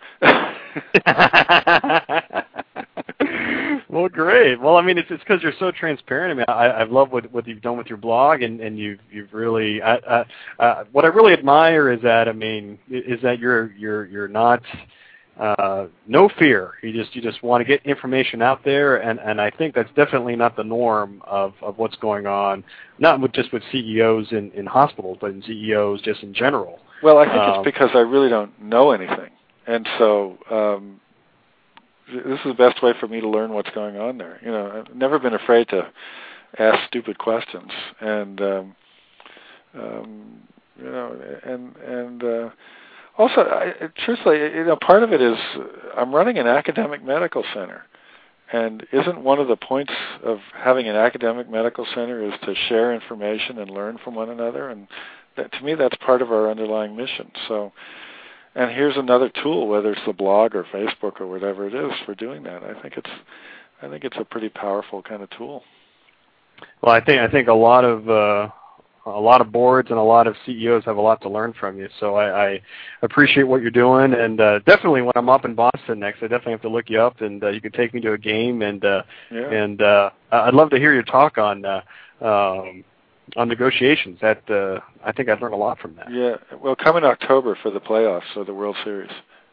Well, great. Well, I mean, it's it's because you're so transparent. I mean, I I love what what you've done with your blog, and and you've you've really. I, I, uh, what I really admire is that I mean is that you're you're you're not. Uh, no fear. You just you just want to get information out there, and, and I think that's definitely not the norm of, of what's going on, not with, just with C E Os in, in hospitals, but in C E Os just in general. Well, I think um, it's because I really don't know anything, and so um, this is the best way for me to learn what's going on there. You know, I've never been afraid to ask stupid questions, and um, um, you know, and and. Uh, Also, I, truthfully, you know, part of it is I'm running an academic medical center, and isn't one of the points of having an academic medical center is to share information and learn from one another? And that, to me, that's part of our underlying mission. So, and here's another tool, whether it's the blog or Facebook or whatever it is, for doing that. I think it's, I think it's a pretty powerful kind of tool. Well, I think I think a lot of. Uh A lot of boards and a lot of C E Os have a lot to learn from you. So I, I appreciate what you're doing, and uh, definitely when I'm up in Boston next, I definitely have to look you up, and uh, you can take me to a game, and uh, yeah. and uh, I'd love to hear your talk on uh, um, on negotiations. That uh, I think I've learned a lot from that. Yeah. Well, come in October for the playoffs or the World Series.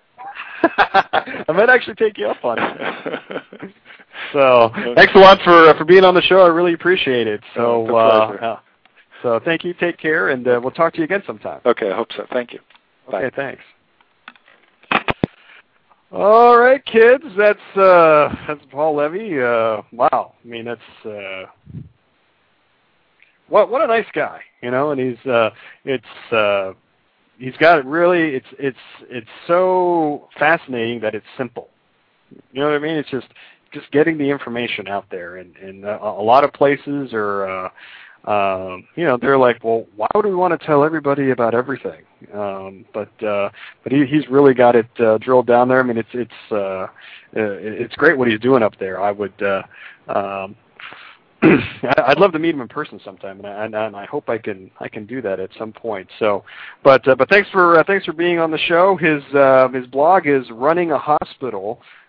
I might actually take you up on it. So thanks a lot for for being on the show. I really appreciate it. So. Oh, it's a pleasure. Uh, So thank you. Take care, and uh, we'll talk to you again sometime. Okay, I hope so. Thank you. Bye. Okay, thanks. All right, kids. That's uh, that's Paul Levy. Uh, wow. I mean, that's uh, what what a nice guy, you know. And he's uh, it's uh, he's got it really. It's it's it's so fascinating that it's simple. You know what I mean? It's just just getting the information out there, and and uh, a lot of places are. Uh, Um, you know, they're like, well, why would we want to tell everybody about everything? Um, but uh, but he, he's really got it uh, drilled down there. I mean, it's it's uh, it's great what he's doing up there. I would, uh, um, I'd love to meet him in person sometime, and I, and I hope I can I can do that at some point. So, but uh, but thanks for uh, thanks for being on the show. His uh, his blog is Running a Hospital.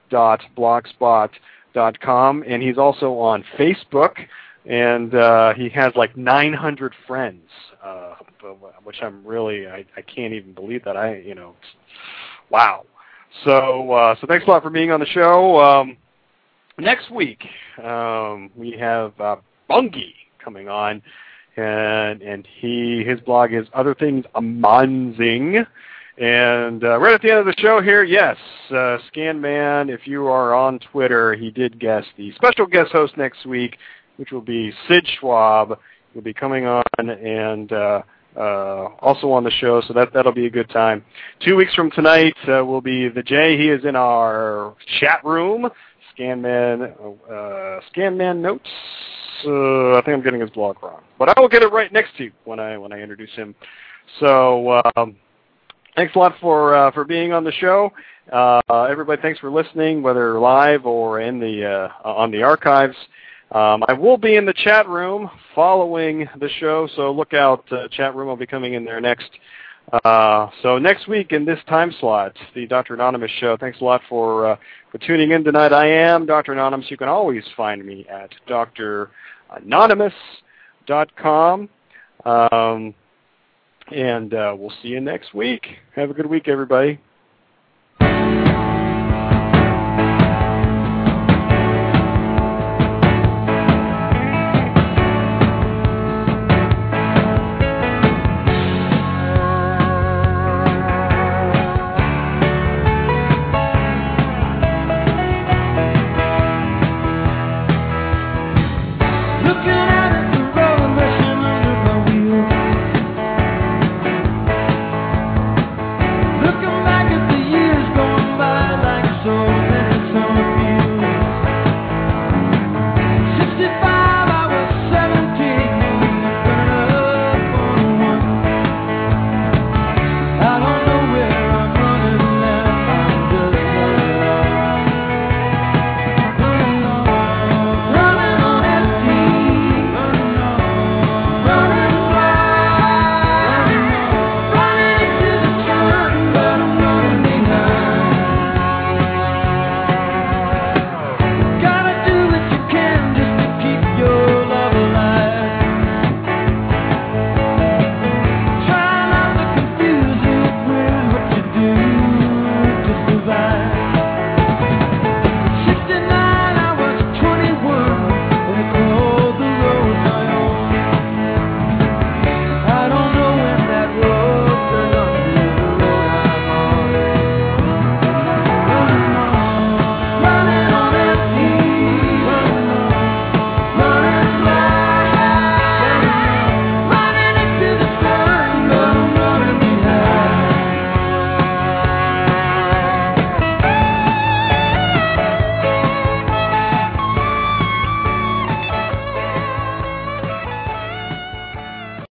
dot blogspot dot com, and he's also on Facebook, and uh, he has like nine hundred friends, uh, which I'm really, I, I can't even believe that. I, you know, wow. So, uh, so thanks a lot for being on the show. Um, next week, um, we have uh, Bungie coming on, and and he his blog is Other Things Amanzing. And uh, right at the end of the show here, yes, uh, Scanman, if you are on Twitter, he did guest the special guest host next week, which will be Sid Schwab. He'll be coming on and uh, uh, also on the show, so that, that'll be a good time. Two weeks from tonight uh, will be the Jay. He is in our chat room. Scanman, uh, Scanman Notes. Uh, I think I'm getting his blog wrong, but I will get it right next to you when I when I introduce him. So. Um, Thanks a lot for uh, for being on the show. Uh, everybody, thanks for listening, whether live or in the uh, on the archives. Um, I will be in the chat room following the show, so look out. Uh, chat room will be coming in there next. Uh, so next week in this time slot, the Doctor Anonymous show. Thanks a lot for uh, for tuning in tonight. I am Doctor Anonymous. You can always find me at dr anonymous dot com. Um, And uh, we'll see you next week. Have a good week, everybody.